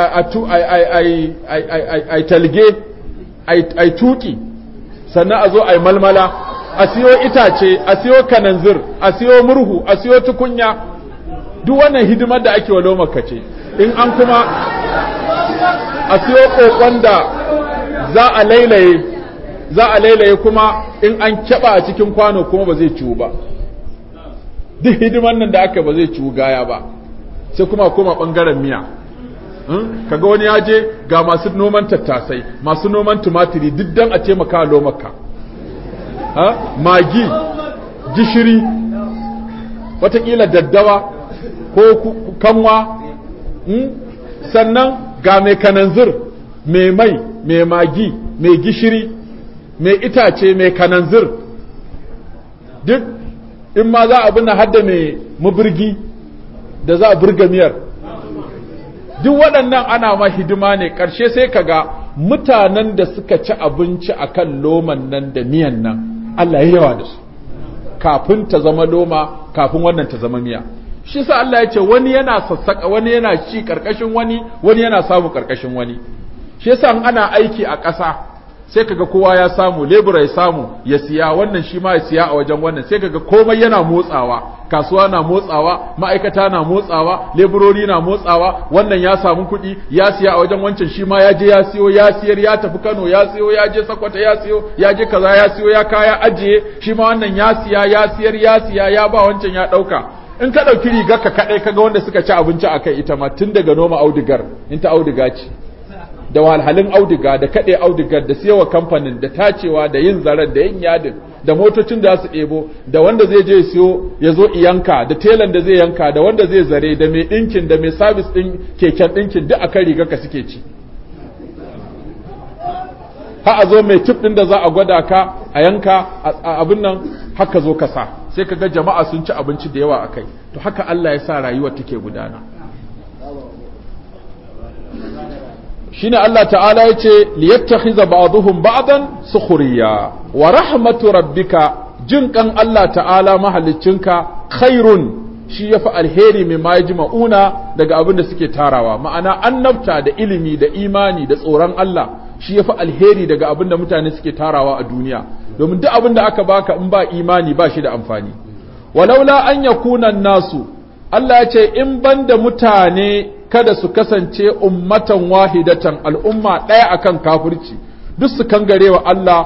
a yi talge, a yi tuƙi, sannan a zo a yi malmala, a siyo itace, a siyo kananzir, a siyo murhu, a siyo tukunya, duk wannan hidimar da ake wa lomarka ce. In an kuma a siyo ƙoƙon da za a lailaye, za a lailaye kuma in an kyaɓa a cikin kwano kuma ba zai ciwu ba. Duk hidimar nan da aka ba zai ciwu gaya ba, sai kuma koma ɓangaren miya. Kaga wani ya je ga masu noman tattasai, masu noman tumatiri, duk dan a taimaka lomarka. Magi, gishiri, watakila daddawa ko kanwa, sannan ga mai kananzir, mai mai, mai magi, mai gishiri, mai itace, mai kananzir, duk in ma za a binna hadda mai mabirgi da za a burga miyar. Duk waɗannan ana ma hidima ne, ƙarshe sai ka ga mutanen da suka ci abinci a kan loman nan da miyan nan, Allah ya yawa da su, kafin ta zama loma, kafin wannan ta zama miya. Shi sa Allah ya ce wani yana sassaƙa, wani yana ci ƙarƙashin wani, wani yana samu ƙarƙashin wani. Shi yasa ana aiki a ƙasa, sai kaga kowa ya samu, lebura ya samu ya siya, wannan shi ma ya siya a wajen wannan, sai kaga komai yana motsawa, kasuwa na motsawa, ma'aikata na motsawa, leburori na motsawa, wannan ya samu kuɗi ya siya a wajen wancan, shi ma ya je ya siyo ya siyar, ya tafi Kano ya siyo, ya je Sokoto ya siyo, ya je kaza ya siyo ya kaya ajiye, shi ma wannan ya siya ya siyar ya siya ya ba wancan ya ɗauka. In ka ɗauki rigar ka kaɗai kaga wanda suka ci abinci a kai ita ma tun daga noma audigar in ta audiga ce, da wahalhalin audiga da kaɗe audigar da siyawa kamfanin da tacewa da yin zaren da yin yadin da motocin da su ɗebo da wanda zai je siyo ya zo yanka da telan da zai yanka da wanda zai zare da mai ɗinkin da mai sabis ɗin keken ɗinkin duk a kan rigar ka suke ci. Ha a zo mai tip ɗin da za a gwada ka a yanka a abin nan haka zo ka sa sai ka ga jama'a sun ci abinci da yawa a kai. To haka Allah ya sa rayuwar take gudana. Shine Allah ta'ala ya ce liyattakhiza ba'dhum ba'dan sukhriya wa rahmatu rabbika, jin kan Allah ta'ala mahaliccinka khairun, shi yafi alheri mai majma'una daga abin da suke tarawa, ma'ana annabta da ilimi da imani da tsoron Allah shi yafi alheri daga abin da mutane suke tarawa a duniya, domin duk abin da aka baka in ba imani ba shi da amfani. Walaula an yakuna nasu, Allah ya ce in banda mutane kada su kasance ummatan wahidatan, al'umma ɗaya akan kafirci, duk su kangarewa Allah,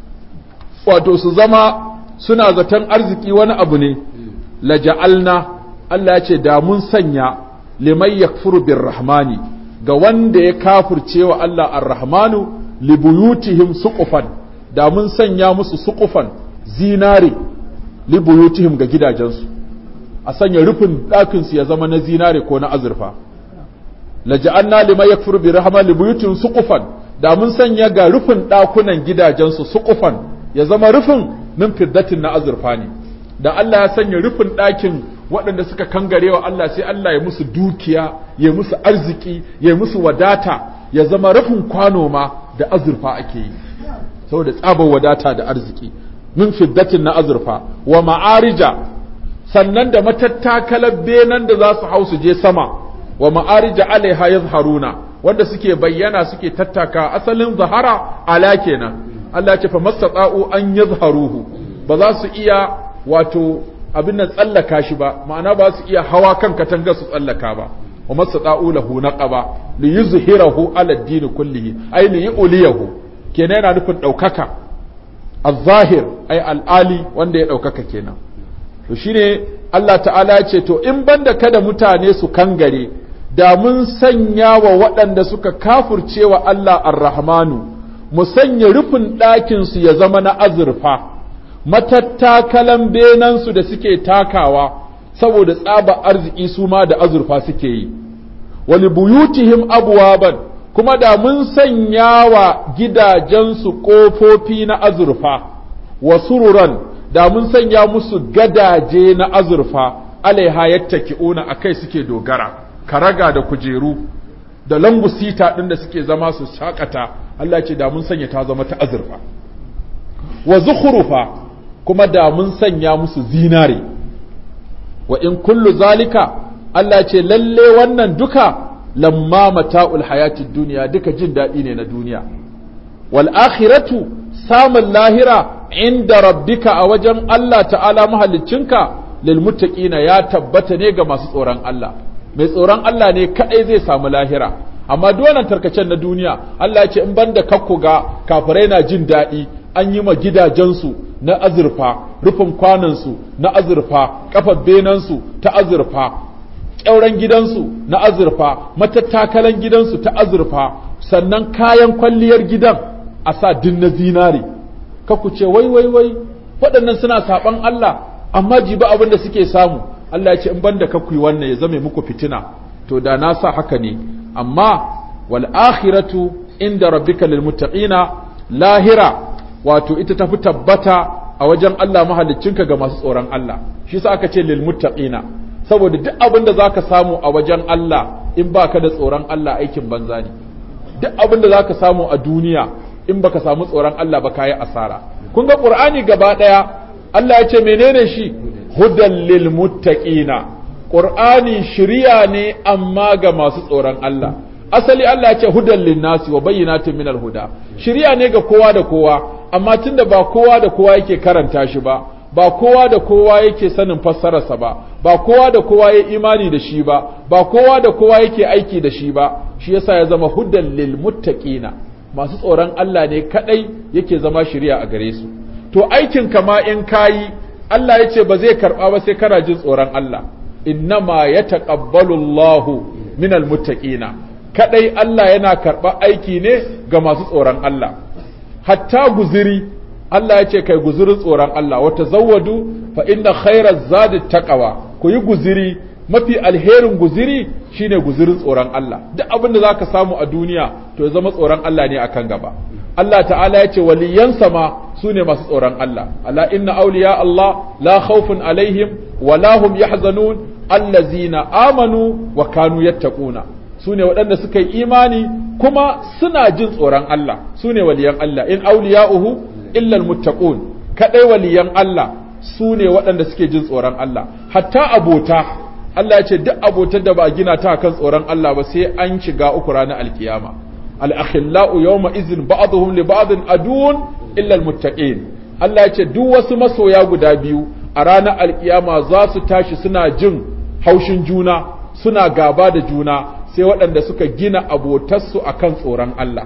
wato su zama suna zaton arziki wani abu ne, laja'alna, Allah ya ce da mun sanya liman yakfuru birrahmani, ga wanda ya kafirce wa Allah ar-rahmanu, libuyutihim suqufan, da mun sanya musu suqufan zinare, libuyutihim ga gidajensu, a sanya rufin ɗakinsu ya zama na zinare ko na azurfa. Laja'alna liman yakfuru birrahmani libuyutihim suqufan, da mun sanya ga rufin ɗakunan gidajensu suqufan, ya zama rufin min fiddatin na azurfa ne. Da Allah ya sanya rufin ɗakin waɗanda suka kangare wa Allah, sai Allah ya musu dukiya, ya musu arziki, ya musu wadata, ya zama rufin kwano ma da azurfa ake yi, saboda tsabar wadata da arziki, min fiddatin na azurfa, wa ma'arija, sannan da matattakalar benan da za su hau su je sama, wa ma'arija alaiha yazharuna, wanda suke bayyana suke tattaka, asalin zahara ala kenan. Allah ya ce fa mastata'u an yazharuhu, ba za su iya wato abin nan tsallaka shi ba, ma'ana ba su iya hawa kan katanga su tsallaka ba. Wa mastata'u lahu naqaba li yuzhirahu ala ad-din kullihi, ay li yuliyahu, kenan yana nufin daukaka, az-zahir ay al-ali, wanda ya daukaka kenan. To shine Allah ta'ala ya ce to in banda kada mutane su kangare, da mun sanya wa waɗanda suka kafurce wa Allah ar-rahmanu, mu sanya rufin ɗakinsu ya zama na azurfa, matattakalan benansu da suke takawa saboda tsaba arziki su ma da azurfa suke yi, wali buyutihim abwaban, kuma da mun sanya wa gidajensu ƙofofi na azurfa, wa sururan, da mun sanya musu gadaje na azurfa, alaiha yattaki'una, akai suke dogara, karaga da kujeru da langusita ɗin da suke zama su shakata, Allah ce da mun sanya ta zama ta azurfa. Wa zukhrufa, kuma da mun sanya musu zinare. Wa in kullu zalika, Allah ce lalle wannan duka lamma mata'ul hayatid duniya, duka jin daɗi ne na duniya. Wal akhiratu, samun lahira inda rabbika, a wajen Allah ta'ala mahaliccinka, lil muttaqina, ya tabbata ne ga masu tsoron Allah. Mai tsoron Allah ne kadai zai samu lahira, amma duk wannan tarkacen na duniya, Allah ya ce in banda kakku ga kafirai na jin daɗi, an yi ma gidajensu na azurfa, rufin kwanansu na azurfa, kafar benansu ta azurfa, ƙyauren gidansu na azurfa, matattakalan gidansu ta azurfa, sannan kayan kwalliyar gidan a sa din na zinare. Kakku ce wai wai wai waɗannan suna saɓan Allah, amma jibi abin da suke samu. Allah ya ce in banda kakku yi wannan ya zame muku fitina, to da na sa haka ne. Amma wal akhiratu inda rabbika lil muttaqina, lahira wato ita tafi tabbata a wajen Allah mahaliccinka ga masu tsoron Allah. Shi sa aka ce lil muttaqina, saboda duk abin da zaka samu a wajen Allah in baka da tsoron Allah aikin banza ne. Duk abin da zaka samu a duniya in baka samu tsoron Allah ba kayi asara. Kun ga Qur'ani gaba daya Allah ya ce menene shi? Hudan lil muttaqina. Qur'ani shiriya ne amma ga masu tsoron Allah. asali Allah ya ce hudan linnasi wa bayyinatin minal huda, shiriya ne ga kowa da kowa, amma tunda ba kowa da kowa yake karanta shi ba, ba kowa da kowa yake sanin fassararsa ba, ba kowa da kowa ya imani da shi ba, ba kowa da kowa yake aiki da shi ba, shi yasa ya zama hudan lil muttaqina, masu tsoron Allah ne kadai yake zama shiriya a gare su. To aikin kama in kayi Allah ya ce ba zai karba ba sai kana jin tsoron Allah, innama yataqabbalu Allahu minal muttaqina, kadai Allah yana karba aiki ne ga masu tsoron Allah. Hatta guziri Allah ya ce kai guzirin tsoron Allah, wata zawwadu fa inna khairaz zadi taqwa, ku yi guziri, mafi alherin guziri shine guzirin tsoron Allah. Duk abin da zaka samu a duniya to ya zama tsoron Allah ne akan gaba. Allah ta'ala ya ce waliyansa ma su ne masu tsoron Allah. Ala inna awliya Allah la khawfun alaihim wa la hum yahzanun allazina amanu wa kanu yattaquna. Su ne waɗanda suka yi imani kuma suna jin tsoron Allah, su ne waliyan Allah. In awliya'uhu illal muttaqun, kadai waliyan Allah su ne waɗanda suke jin tsoron Allah. Hatta abota, Allah ya ce duk abotar da ba a gina ta kan tsoron Allah ba sai an shiga uku ranar alkiyama. Al-akhillau yawma izin ba'dhum li ba'din adun illa al-muttaqin. Allah ya ce duk wasu masoya guda biyu a ranar alkiyama za su tashi suna jin haushin juna, suna gaba da juna, sai waɗanda suka gina abotarsu akan tsoron Allah.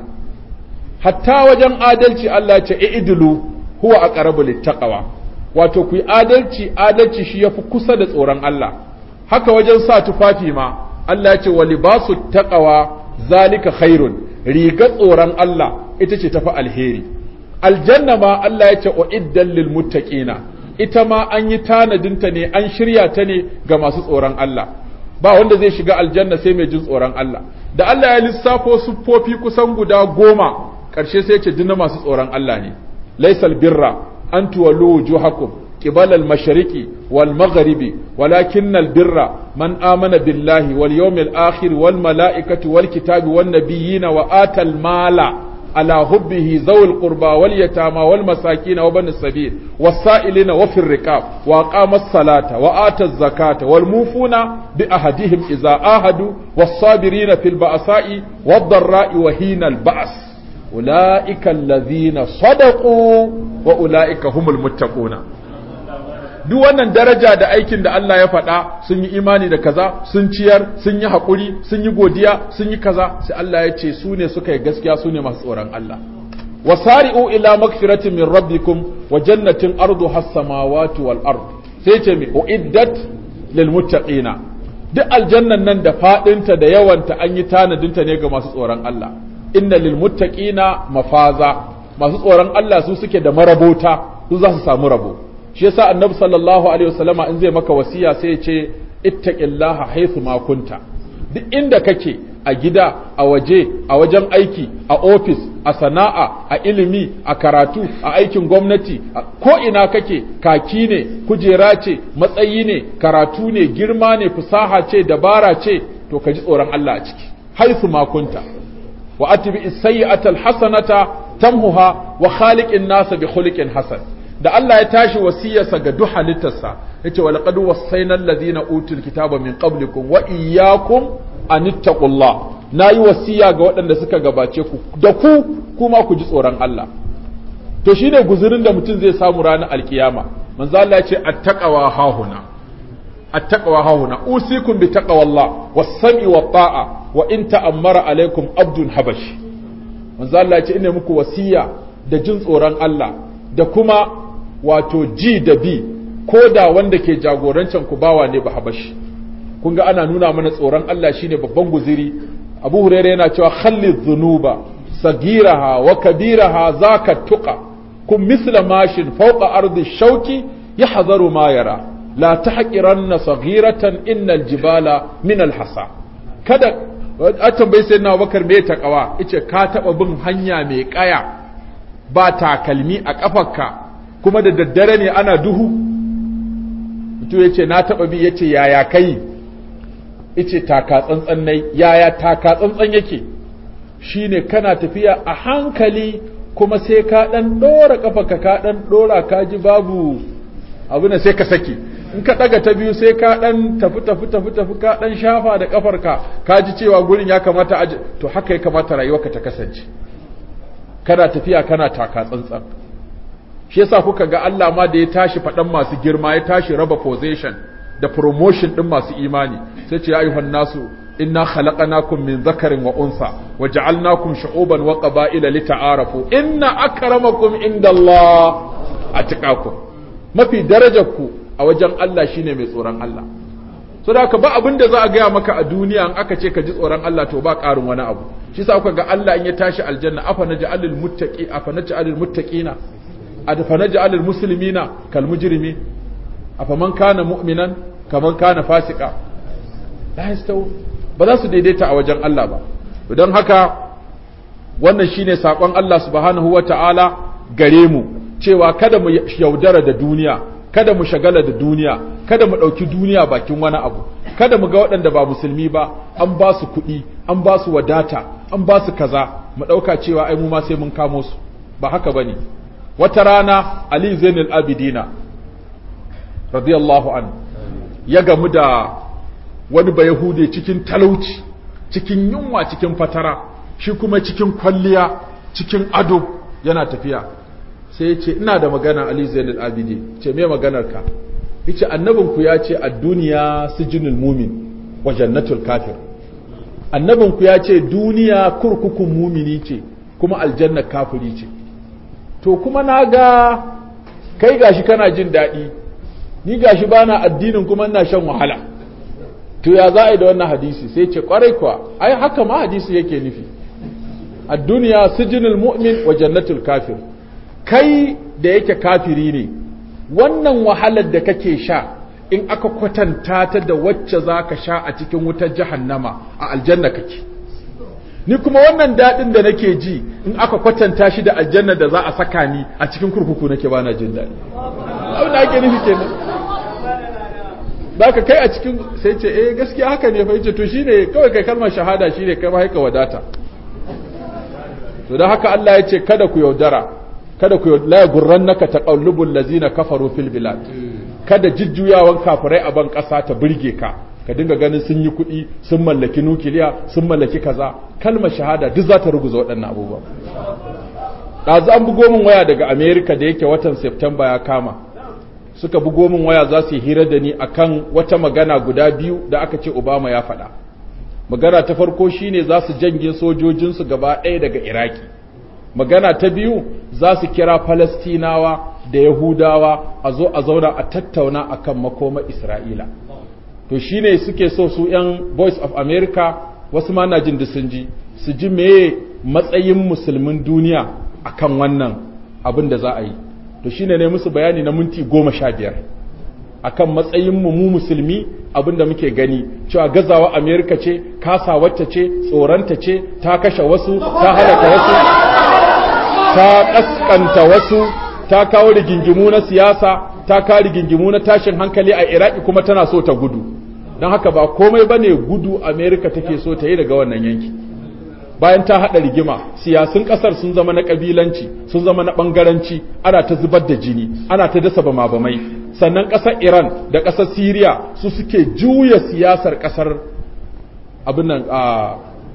Hatta wajen adalci Allah ya ce i'dilu huwa aqrabu littaqwa, wato ku yi adalci, adalci shi yafi kusa da tsoron Allah. Haka wajen sa tufafi ma Allah ya ce wa libasu taqwa zalika khairun, riga tsoron Allah ita ce tafi alheri. Aljanna ma Allah ya ce uiddan lil muttaqina, ita ma an yi tanadinta ne, an shirya ta ne ga masu tsoron Allah. Ba wanda zai shiga aljanna sai mai jin tsoron Allah. Da Allah ya lissafo siffofi kusan guda goma, ƙarshe sai ce dinna masu tsoron Allah ne. Laisal birra an tuwallu wujuhakum qibala al-mashriqi wal maghribi walakin al-birra man amana billahi wal yawmil akhir wal malaikati wal kitabi wan nabiyina wa atal mala ala hubbihi zawil qurba wal yatama wal masakin wa banis sabil was sa'ilina wa fir riqab wa aqama as-salata wa ata az-zakata wal mufuna bi ahadihim idza ahadu was sabirina fil ba'sa'i wad dharra'i wa hina al-ba's أولئك الذين صدقوا وأولئك هم المتقون. duk wannan daraja da aikin da Allah ya faɗa, sun yi imani da kaza, sun ciyar, sun yi haƙuri, sun yi godiya, sun yi kaza, sai Allah ya ce su ne suka yi gaskiya, su ne masu tsoron Allah. wasari'u ila magfiratin min rabbikum wa jannatin arduha as-samawati wal ard, sai ce mi uiddat lil muttaqina. duk aljannan nan da faɗinta da yawanta an yi tanadinta ne ga masu tsoron Allah. inna lil muttaqina mafaza, masu tsoron Allah su suke da marabota, su za su samu rabo. shi yasa annabi sallallahu alaihi wasallama in zai maka wasiya sai ya ce ittaqillaha haythu ma kunta. duk inda kake, a gida, a waje, a wajen aiki, a ofis, a sana'a, a ilimi, a karatu, a aikin gwamnati, ko ina kake, kaki ne, kujera ce, matsayi ne, karatu ne, girma ne, fusaha ce, dabara ce, to ka ji tsoron Allah a ciki. haythu ma kunta. wa atbi as-sayyi'ata al-hasanata tamhuha wa khaliqin nasa bi khuliqin hasan. da Allah ya tashi wasiyarsa ga duk halittarsa yace wa laqad wassayna alladhina utul kitaba min qablikum wa iyyakum an ittaqullah. nayi wasiya ga waɗanda suka gabace ku da ku kuma ku ji tsoron Allah. to shine guzurin da mutum zai samu ranar alkiyama. manzo Allah ya ce attaqwa hahuna, attaqwa hahuna, usikum bi taqwallah was-sam'i wat-ta'a wa in ta'ammara alaikum abdun habashi. manzo Allah ya ce ina muku wasiya da jin tsoron Allah da kuma wato ji da bi, ko da wanda ke jagorancin ku bawa ne ba habashi. kun ga ana nuna mana tsoron Allah shine babban guziri. Abu Hurairah yana cewa khalli dhunuba sagiraha wa kabiraha zaka tuqa kun misla mashin fawqa ardi shauki yahzaru ma yara la tahqiranna saghiratan innal jibala min alhasa. kada a tambayi sai na Abubakar me takawa, yace ka taba bin hanya mai kaya ba takalmi a kafarka kuma da daddare ne ana duhu? mutum yace na taba bi, yace yaya kai? yace taka tsantsan nai. yaya taka tsantsan yake? shine kana tafiya a hankali kuma sai ka dan dora kafarka, ka dan dora ka ji babu abu ne sai ka saki, in ka daga ta biyu sai ka dan tafi tafi tafi tafi ka dan shafa da kafarka ka ji cewa gurin ya kamata aje to haka ya kamata rayuwarka ta kasance kana tafiya kana taka tsantsan shi yasa kuka ga Allah ma da ya tashi fadan masu girma ya tashi raba position da promotion din masu imani sai ce ya ayyuhan nasu inna khalaqnakum min dhakarin wa unsa waja'alnakum shu'uban wa qaba'ila lita'arafu inna akramakum indallahi atqakum mafi darajarku a wajen Allah shine mai tsoron Allah so da ba abin da za a gaya maka a duniya in aka ce ka ji tsoron Allah to ba ƙarin wani abu shi sa kuka ga Allah in ya tashi aljanna afa naj'alul muttaqi afa naj'alul muttaqina afa naj'alul muslimina kal mujrimi afa man kana mu'minan kaman kana fasika la yastawu ba za su daidaita a wajen Allah ba don haka wannan shine sakon Allah subhanahu wata'ala gare mu cewa kada mu yaudara da duniya kada mu shagala da duniya kada mu ɗauki duniya bakin wani abu kada mu ga waɗanda ba musulmi ba an ba su kuɗi an ba su wadata an ba su kaza mu ɗauka cewa ai mu ma sai mun kamo su ba haka bane wata rana Ali Zainul Abidina radiyallahu an ya gamu da wani bayahude cikin talauci cikin yunwa cikin fatara shi kuma cikin kwalliya cikin ado yana tafiya sai ya ce ina da magana Ali Zainul Abidi ce me maganar ka yace annabinku ya ce ad-dunya sijnul mu'min wa jannatul kafir annabinku ya ce duniya kurkukun mumini ce kuma aljanna kafiri ce to kuma naga kai gashi kana jin dadi ni gashi bana addinin kuma ina shan wahala to ya za a yi da wannan hadisi sai ce kwarai kuwa ai haka ma hadisi yake nufi ad-dunya sijnul mu'min wa jannatul kafir kai da yake kafiri ne wannan wahalar da kake sha in aka kwatanta ta da wacce zaka sha a cikin wutar jahannama a aljanna kake ni kuma wannan dadin da nake ji in aka kwatanta shi da aljanna da za a saka ni a cikin kurkuku nake bana jin dadi abin da ake nufi kenan zaka kai a cikin sai ce eh gaskiya haka ne fa yace to shine kawai kai kalmar shahada shine kai ba haika wadata to dan haka Allah ya ce kada ku yaudara kada ku la gurrannaka taqallubul ladzina kafaru fil bilad kada jujjuyawan kafirai a ban kasa ta burge ka ka dinga ganin sun yi kuɗi sun mallaki nukiliya sun mallaki kaza kalmar shahada duk za ta ruguza waɗannan abubuwa ɗazu an bugo min waya daga America da yake watan September ya kama suka bugo min waya za su yi hira da ni akan wata magana guda biyu da aka ce Obama ya faɗa magana ta farko shine za su janye sojojinsu gaba ɗaya daga Iraki magana ta biyu za su kira Falastinawa da Yahudawa a zo a zauna a tattauna akan makoma Isra'ila to shine suke so su yan Voice of America wasu ma na jin da sun ji su ji meye matsayin musulmin duniya akan wannan abin da za a yi to shine ne musu bayani na minti goma sha biyar akan matsayin mu mu musulmi abin da muke gani cewa gazawa America ce kasa wacce ce tsoranta ce ta kashe wasu ta halaka wasu ta kaskanta wasu ta kawo rigingimu na siyasa ta kawo rigingimu na tashin hankali a Iraki kuma tana so ta gudu don haka ba komai bane gudu America take so ta yi daga wannan yanki bayan ta hada rigima siyasun kasar sun zama na kabilanci sun zama na bangaranci ana ta zubar da jini ana ta dasa bama bamai sannan kasar Iran da kasar Syria su suke juya siyasar kasar abin nan a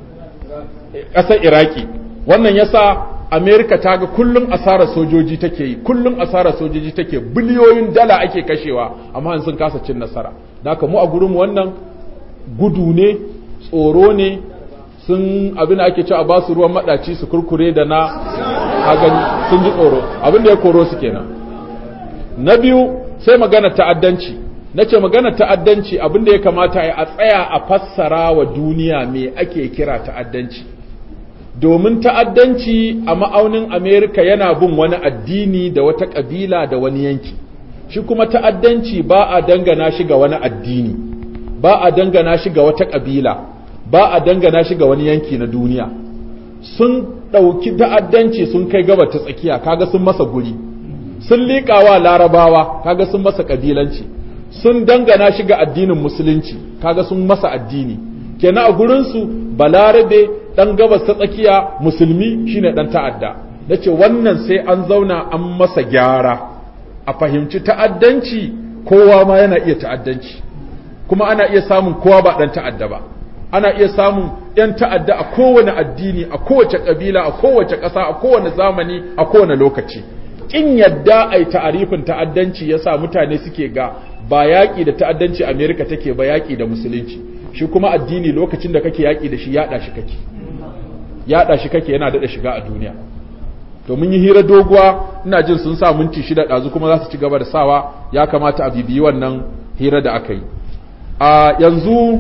kasar Iraki wannan yasa Amerika ta ga kullum asarar sojoji take yi kullum asarar sojoji take biliyoyin dala ake kashewa amma sun kasa cin nasara haka mu a gurin mu wannan gudu ne tsoro ne sun abin da ake cewa ba su ruwan madaci su kurkure da na agani sun ji tsoro abin da ya koro su kenan na biyu sai magana ta'addanci nace magana ta'addanci abin da ya kamata a tsaya a fassara wa duniya me ake kira ta'addanci domin ta'addanci a ma'aunin Amerika yana bin wani addini da wata kabila da wani yanki shi kuma ta'addanci ba a dangana shi ga wani addini ba a dangana shi ga wata kabila ba a dangana shi ga wani yanki na duniya sun ɗauki ta'addanci sun kai gaba ta tsakiya kaga sun masa guri sun liƙawa larabawa kaga sun masa kabilanci sun dangana shi ga addinin musulunci kaga sun masa addini kenan a gurinsu balarabe dan gabas ta tsakiya musulmi shine dan ta'adda nace wannan sai an zauna an masa gyara a fahimci ta'addanci kowa ma yana iya ta'addanci kuma ana iya samun kowa ba dan ta'adda ba ana iya samun yan ta'adda a kowane addini a kowace kabila a kowace ƙasa a kowane zamani a kowane lokaci kin yadda ai ta'arifin ta'addanci yasa mutane suke ga ba yaƙi da ta'addanci America take ba yaƙi da musulunci shi kuma addini lokacin da kake yaƙi da shi yaɗa shi kake yaɗa shi kake yana daɗa shiga a duniya to mun yi hira doguwa ina jin sun sa minti shida ɗazu kuma za su ci gaba da sawa ya kamata a bibiyi wannan hira da aka yi a yanzu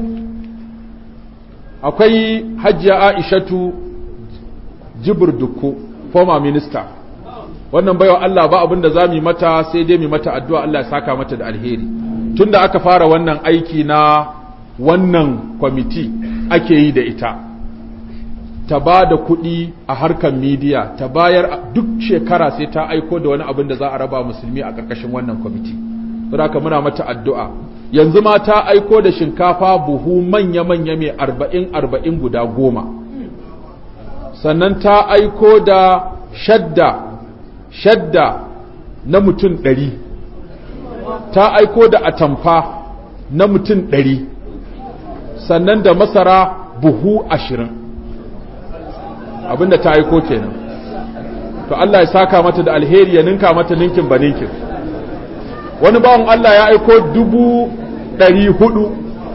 akwai Hajiya Aishatu Jibir Dukku former minister wannan baiwa Allah ba abin da za mu yi mata sai dai mu mata addu'a Allah ya saka mata da alheri tunda aka fara wannan aiki na wannan kwamiti ake yi da ita ta ba da kuɗi a harkar midiya ta bayar duk shekara sai ta aiko da wani abin da za a raba musulmi a ƙarƙashin wannan kwamiti saboda muna mata addu'a yanzu ma ta aiko da shinkafa buhu manya-manya mai arba'in arba'in guda goma sannan ta aiko da shadda shadda na mutum ɗari ta aiko da atamfa na mutum ɗari sannan da masara buhu ashirin abinda ta aiko kenan to Allah ya saka mata da alheri ya ninka mata ninkin ba ninkin wani bawan Allah ya aiko dubu ɗari hudu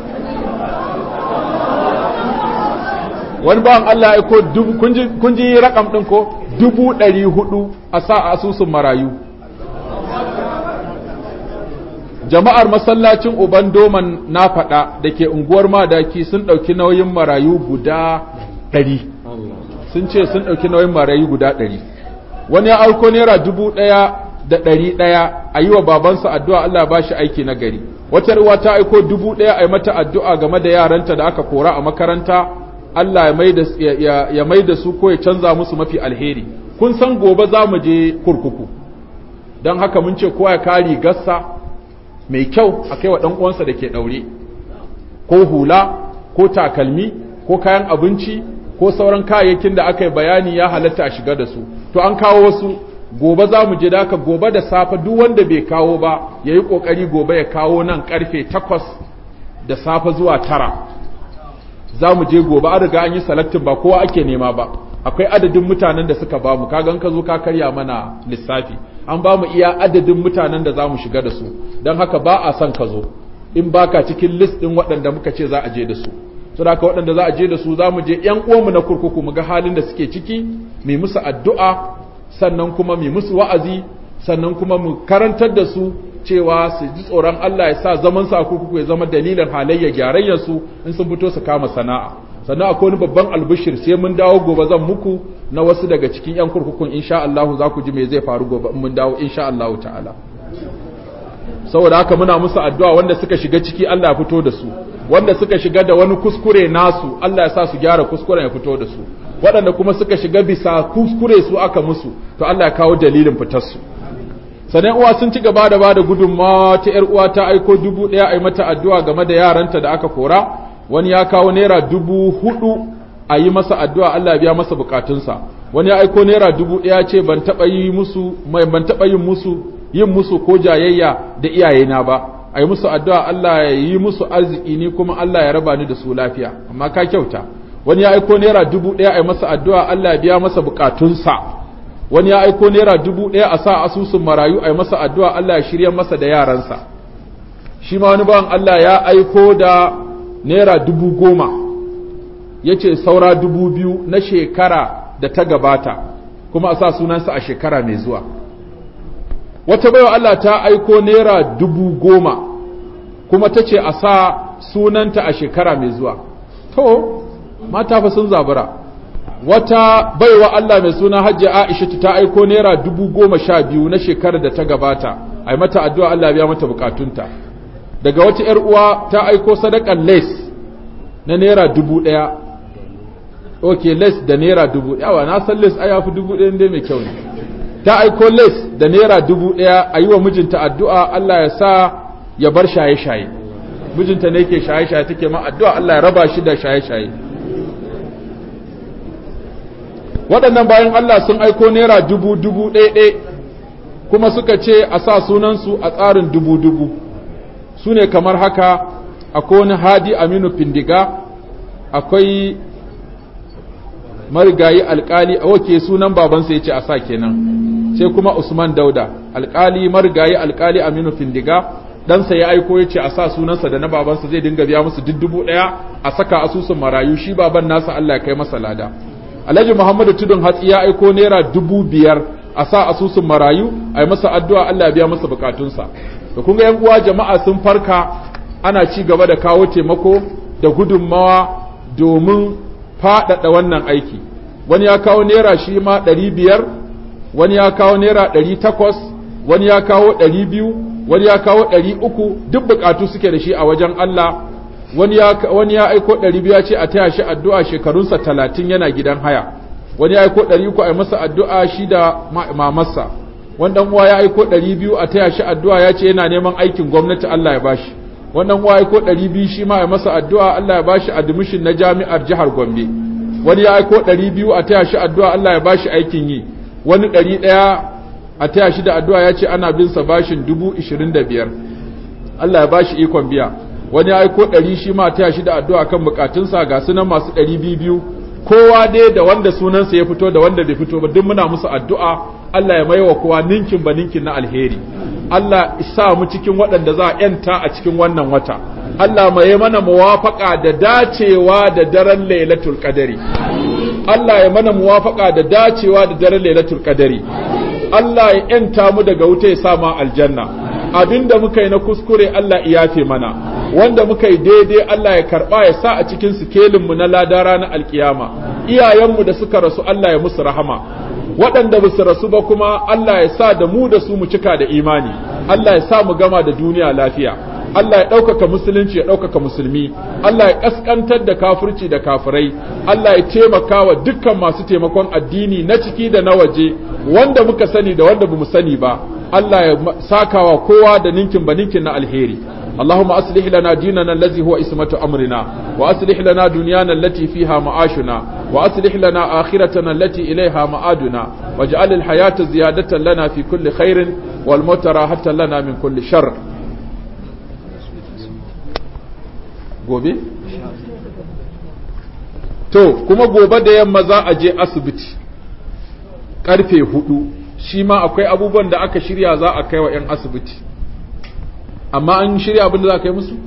wani bawan Allah ya aiko dubu kun ji rakam ɗin ko dubu ɗari hudu a sa a asusun marayu jama'ar masallacin uban doman na faɗa da ke unguwar madaki sun ɗauki nauyin marayu guda ɗari sun ce sun ɗauki nauyin marayu guda ɗari wani ya aiko naira dubu ɗaya da ɗari ɗaya a yi wa babansa addu'a Allah ba shi aiki na gari wata ruwa ta aiko dubu ɗaya a yi mata addu'a game da yaranta da aka kora a makaranta Allah ya mai da su ko ya canza musu mafi alheri kun san gobe za mu je kurkuku don haka mun ce kowa ya kari gassa mai kyau a kai wa ɗan uwansa da ke ɗaure ko hula ko takalmi ko kayan abinci ko sauran kayayyakin da aka yi bayani ya halatta a shiga da su to an kawo wasu gobe za mu je da aka gobe da safe duk wanda bai kawo ba ya yi ƙoƙari gobe ya kawo nan ƙarfe takwas da safe zuwa tara za mu je gobe an riga an yi selectin ba kowa ake nema ba akwai adadin mutanen da suka ba mu kagan ka zo ka karya mana lissafi an ba mu iya adadin mutanen da za mu shiga da su don haka ba a son ka zo in baka cikin list ɗin waɗanda muka ce za a je da su so da waɗanda za a je da su za mu je ‘yan uwanmu na kurkuku mu ga halin da suke ciki mai musu addu'a sannan kuma mai musu wa'azi sannan kuma mu karantar da su cewa su ji tsoron Allah ya sa zaman su a kurkuku ya zama dalilin halayya gyarayyar su in sun fito su kama sana'a sannan akwai wani babban albishir sai mun dawo gobe zan muku na wasu daga cikin ‘yan kurkukun insha Allah za ku ji me zai faru gobe in mun dawo insha Allah ta'ala saboda haka muna musu addu'a wanda suka shiga ciki Allah ya fito da su wanda suka shiga da wani kuskure nasu Allah ya sa su gyara kuskuren ya fito da su waɗanda kuma suka shiga bisa kuskure su aka musu to Allah ya kawo dalilin fitar su sanan uwa sun ci gaba da bada gudunmawa ta yar uwa ta aiko dubu ɗaya a yi mata addu'a game da yaranta da aka kora wani ya kawo naira dubu hudu a yi masa addu'a Allah ya biya masa bukatunsa wani ya aiko naira dubu ɗaya ce ban taɓa yi musu ban taɓa yin musu yin musu ko jayayya da iyayena ba a yi musu addu'a Allah ya yi musu arziki ni kuma Allah ya raba ni da su lafiya amma ka kyauta wani ya aiko naira dubu ɗaya a yi masa addu'a Allah ya biya masa bukatunsa wani ya aiko naira dubu ɗaya a sa asusun marayu a yi masa addu'a Allah ya shirya masa da yaransa shi ma wani bawan Allah ya aiko da naira dubu goma ya ce saura dubu biyu na shekara da ta gabata kuma a sa sunansa a shekara mai zuwa wata baiwa Allah ta aiko naira dubu goma kuma ta ce a sa sunanta a shekara mai zuwa to mata fa sun zabura wata baiwa Allah mai suna Hajji Aisha ta aiko naira dubu goma sha biyu na shekarar da ta gabata ai mata addu'a Allah ya biya mata bukatunta daga wata ‘yar uwa ta aiko sadakan les na naira dubu ɗaya ok les da naira dubu yawa na san les a yafi dubu ɗaya dai mai kyau ne ta aiko les da naira dubu ɗaya a yi wa mijinta addu'a Allah ya sa ya bar shaye-shaye mijinta ne ke shaye-shaye take ma addu'a Allah ya raba shi da shaye-shaye waɗannan bayan Allah sun aiko naira dubu dubu ɗaya ɗaya kuma suka ce a sa sunansu a tsarin dubu dubu su ne kamar haka, akwai wani Hadi Aminu Findiga, akwai marigayi alkali a wake sunan babansa ya ce a sa kenan, sai kuma Usman Dauda alkali, marigayi alkali Aminu Findiga, ɗansa ya aiko ya ce a sa sunansa da na babansa zai dinga biya musu duk dubu ɗaya a saka asusun marayu, shi baban nasa Allah ya kai masa lada. Alhaji Muhammadu Tudun Hatsi ya aiko naira dubu biyar a sa asusun marayu a yi masa addu'a Allah ya biya masa bukatunsa. Da kun ga yan uwa jama'a sun farka, ana ci gaba da kawo taimako da gudunmawa domin faɗaɗa wannan aiki. Wani ya kawo naira shi ma ɗari biyar, wani ya kawo naira ɗari takwas, wani ya kawo ɗari biyu, wani ya kawo ɗari uku, duk bukatu suke da shi a wajen Allah. Wani ya, wani ya aiko ɗari biyu ya ce a taya shi addu'a shekarunsa talatin yana gidan haya. Wani ya aiko ɗari uku a yi masa addu'a shi da mamarsa. Wani ɗan uwa ya aiko ɗari biyu a taya shi addu'a ya ce yana neman aikin gwamnati Allah ya bashi. Wannan uwa ya aiko ɗari biyu shi ma a yi masa addu'a Allah ya bashi admission na jami'ar jihar Gombe. Wani ya aiko ɗari biyu a taya shi addu'a Allah ya bashi aikin yi. Wani ɗari ɗaya a taya shi da addu'a ya ce ana bin sa bashin dubu ishirin da biyar. Allah ya bashi ikon biya. Wani ya aiko ɗari shi ma a taya shi da addu'a kan bukatunsa, ga sunan masu ɗari biyu biyu. Kowa dai da wanda sunansa ya fito da wanda bai fito ba duk muna musu addu'a Allah ya maiwa kowa ninkin ba ninkin na alheri. Allah isa mu cikin waɗanda za a yanta a cikin wannan wata. Allah mai mana muwafaka da dacewa da daren Lailatul Qadari. Allah ya mana muwafaka da dacewa da daren Lailatul Qadari. Allah ya yanta mu daga wuta ya sa mu aljanna. Abinda muka yi na kuskure Allah ya yafe mana, wanda muka yi daidai Allah ya karba ya sa a cikin sikelin mu na lada ranar alkiyama. Iyayenmu da suka rasu Allah ya musu rahama, waɗanda ba su rasu ba kuma Allah ya sa da mu da su mu cika da imani. Allah ya sa mu gama da duniya lafiya. Allah ya ɗaukaka musulunci ya ɗaukaka musulmi. Allah ya ƙasƙantar da kafirci da kafirai. Allah ya taimaka wa dukkan masu taimakon addini na ciki da na waje, wanda muka sani da wanda bamu sani ba. Allah ya sakawa kowa da ninkin ba ninkin na alheri. اللهم أصلح لنا ديننا الذي هو اسمة أمرنا، وأصلح لنا دنيانا التي فيها معاشنا، وأصلح لنا آخرتنا التي إليها معادنا، واجعل الحياة زيادة لنا في كل خير والموت راحة لنا من كل شر. gobe? To, kuma gobe da yamma za a je asibiti ƙarfe hudu, shi ma akwai abubuwan da aka shirya za a kai wa ‘yan asibiti. Amma an shirya abin da za a kai musu?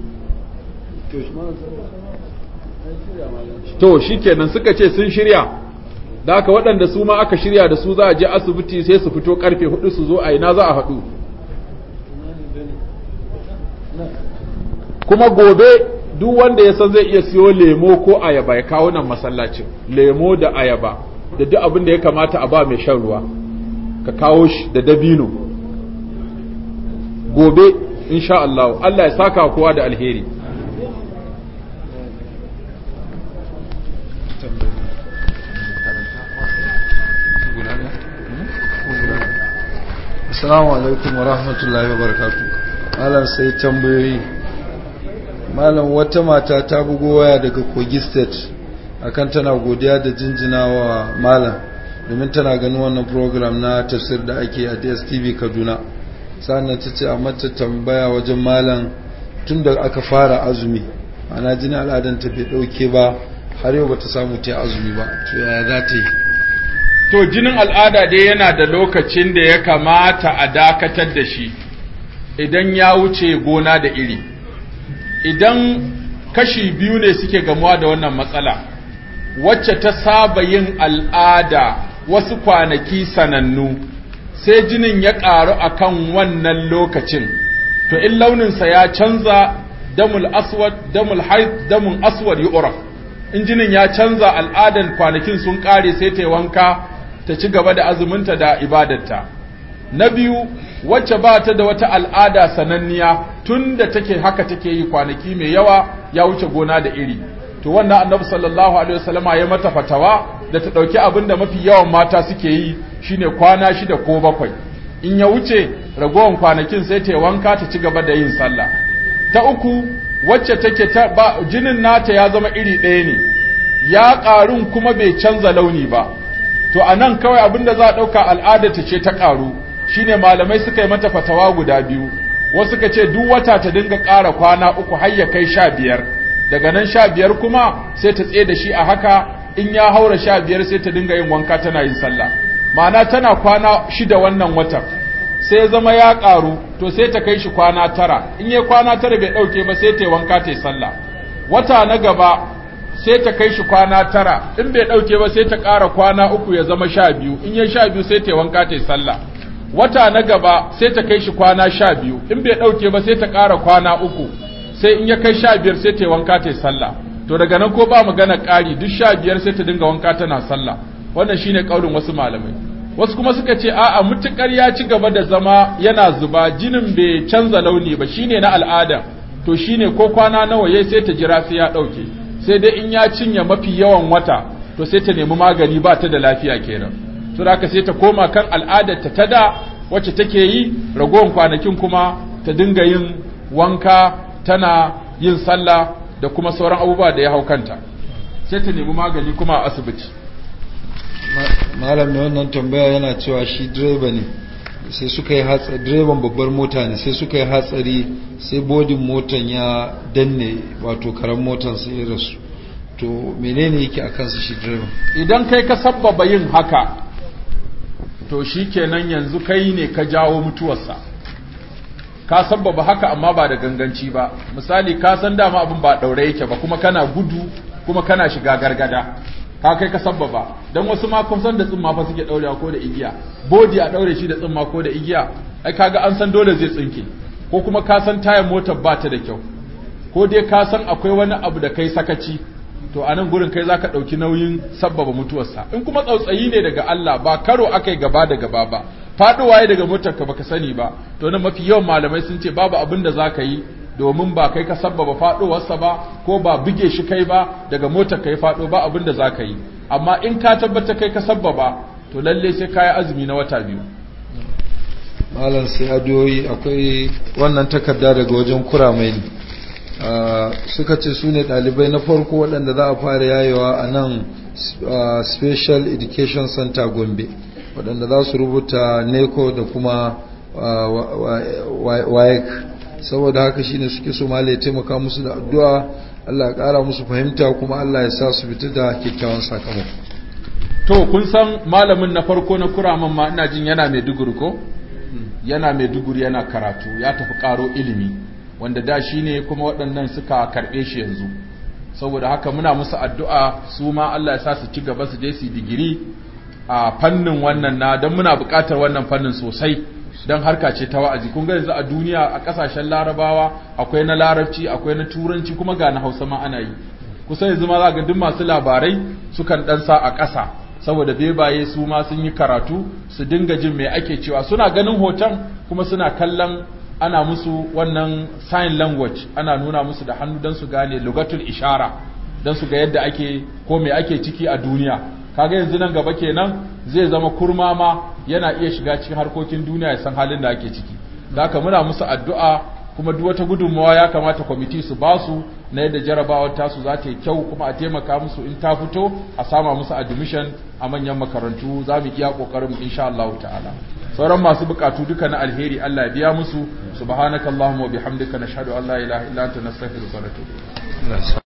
To, shi kenan suka ce sun shirya, da aka waɗanda su ma aka shirya da su za a je asibiti sai su fito ƙarfe hudu su zo a ina za a haɗu. Kuma gobe duk wanda ya san zai iya siyo lemo ko ayaba ya kawo nan masallacin, lemo da ayaba da duk abin da ya kamata a ba mai shan ruwa ka kawo shi da dabino gobe insha Allah. Allah ya saka kowa da alheri. Assalamu alaikum wa rahmatullahi wa barakatuh. Malam sai tambayoyi. Malam wata mata ta bugo waya daga Kogi State akan tana godiya da jinjinawa malam domin tana ganin wannan program na tafsir da ake a D S T V Kaduna. Sannan ta ce a mata tambaya wajen malam tun da aka fara azumi, ana jini al'adan ta bai dauke ba har yau bata samu ta azumi ba, to yaya za ta yi? To jinin al'ada dai yana da lokacin da ya kamata a dakatar da shi idan ya wuce gona da iri. Idan kashi biyu ne suke gamuwa da wannan matsala, wacce ta saba yin al'ada wasu kwanaki sanannu sai jinin ya ƙaru akan wannan lokacin, to in launinsa ya canza damul aswad damul haid damun aswad yu'raf, in jinin ya canza al'adan kwanakin sun ƙare sai ta yi wanka ta ci gaba da azuminta da ibadarta. Na biyu, wacce ba ta da wata al'ada sananniya tun da take haka take yi kwanaki mai yawa ya wuce gona da iri, to wannan annabi sallallahu alaihi wasallama ya mata fatawa da ta dauki abin da mafi yawan mata suke yi shine kwana shida ko bakwai, in ya wuce ragowan kwanakin sai ta wanka ta ci gaba da yin sallah. Ta uku, wacce take ta ba, jinin nata ya zama iri ɗaya ne, ya ƙarun kuma bai canza launi ba, to anan kawai abin da za a ɗauka al'ada ta ce ta ƙaru, shine malamai suka yi mata fatawa guda biyu. wasu ka ce duk wata ta dinga ƙara kwana uku har ya kai sha biyar daga nan sha biyar kuma sai ta tsaye da shi a haka in ya haura sha biyar sai ta dinga yin wanka tana yin sallah ma'ana tana kwana shida wannan watan sai ya zama ya ƙaru to sai ta kai shi kwana tara in ya kwana tara bai ɗauke ba sai ta yi wanka ta yi sallah wata na gaba sai ta kai shi kwana tara in bai ɗauke ba sai ta ƙara kwana uku ya zama sha biyu in ya sha biyu sai ta yi wanka ta yi sallah wata na gaba sai ta kai shi kwana sha biyu in bai ɗauke ba sai ta ƙara kwana uku sai in ya kai sha biyar sai ta yi wanka ta yi sallah to daga nan ko ba magana ƙari duk sha biyar sai ta dinga wanka tana sallah wannan shine ƙaurin wasu malamai wasu kuma suka ce a'a mutukar ya ci gaba da zama yana zuba jinin bai canza launi ba shine na al'ada to shine ko kwana nawa yayi sai ta jira sai ya dauke sai dai in ya cinye mafi yawan wata to sai ta nemi magani ba ta da lafiya kenan to haka sai ta koma kan al'adar ta tada wacce take yi ragowar kwanakin kuma ta dinga yin wanka tana yin sallah da kuma sauran abubuwa da ya hau kanta sai ta nemi magani kuma a asibiti malam ne wannan tambaya yana cewa shi direba ne sai suka yi hatsari direban babbar mota ne sai suka yi hatsari sai bodin motan ya danne wato karan motan sai ya rasu to menene yake a kansa shi direban idan kai ka sabbaba yin haka to shikenan yanzu kai ne ka jawo mutuwarsa ka sabbaba haka amma ba da ganganci ba misali ka san dama abin ba daure yake ba kuma kana gudu kuma kana shiga gargada ka kai ka sabbaba dan wasu ma kun san da tsimma fa suke daurewa ko da igiya body a daure shi da tsimma ko da igiya ai kaga an san dole zai tsinke ko kuma ka san tayar motar ba ta da kyau ko dai ka san akwai wani abu da kai sakaci to a nan gurin kai zaka dauki nauyin sabbaba mutuwarsa in kuma tsautsayi ne daga Allah ba karo akai gaba da gaba ba faduwa ya daga motar ka baka sani ba to nan mafi yawan malamai sun ce babu abin da zaka yi domin ba kai ka sabbaba faɗowarsa ba ko ba buge shi kai ba daga motar kai faɗo ba abinda za ka yi amma in ka tabbata kai ka sabbaba to lalle sai ka yi azumi na wata biyu malam sai adoyi akwai wannan takarda daga wajen kuramai ne suka ce su ne ɗalibai na farko waɗanda za a fara yayewa a nan special education center gombe waɗanda za su rubuta neco da kuma waec saboda haka shine suke so malai taimaka musu da addu'a Allah ya ƙara musu fahimta kuma Allah ya sa su fita da kyakkyawan sakamako to kun san malamin na farko na kuraman ma ina jin yana mai duguri ko yana mai duguri yana karatu ya tafi ƙaro ilimi wanda da shine kuma waɗannan suka karɓe shi yanzu saboda haka muna musu addu'a su ma Allah ya sa su ci gaba su je su digiri a fannin wannan na don muna buƙatar wannan fannin sosai don harka ce ta wa'azi kun ga yanzu a duniya a kasashen larabawa akwai na larabci akwai na turanci kuma ga na hausa ma ana yi kusa yanzu ma za ga duk masu labarai sukan dan sa a ƙasa saboda bebaye su ma sun yi karatu su dinga jin me ake cewa suna ganin hoton kuma suna kallon ana musu wannan sign language ana nuna musu da hannu don su gane lugatul ishara don su ga yadda ake ko me ake ciki a duniya kaga yanzu nan gaba kenan zai zama kurma ma yana iya shiga cikin harkokin duniya ya san halin da ake ciki haka muna musu addu'a kuma duk wata gudunmawa ya kamata kwamiti su ba su na yadda jarabawar tasu za ta yi kyau kuma a taimaka musu in ta fito a sama musu admission a manyan makarantu za mu iya kokarin mu insha Allah ta'ala sauran masu bukatu duka na alheri Allah ya biya musu subhanakallahumma wa bihamdika nashhadu an la ilaha illa anta nastaghfiruka wa natubu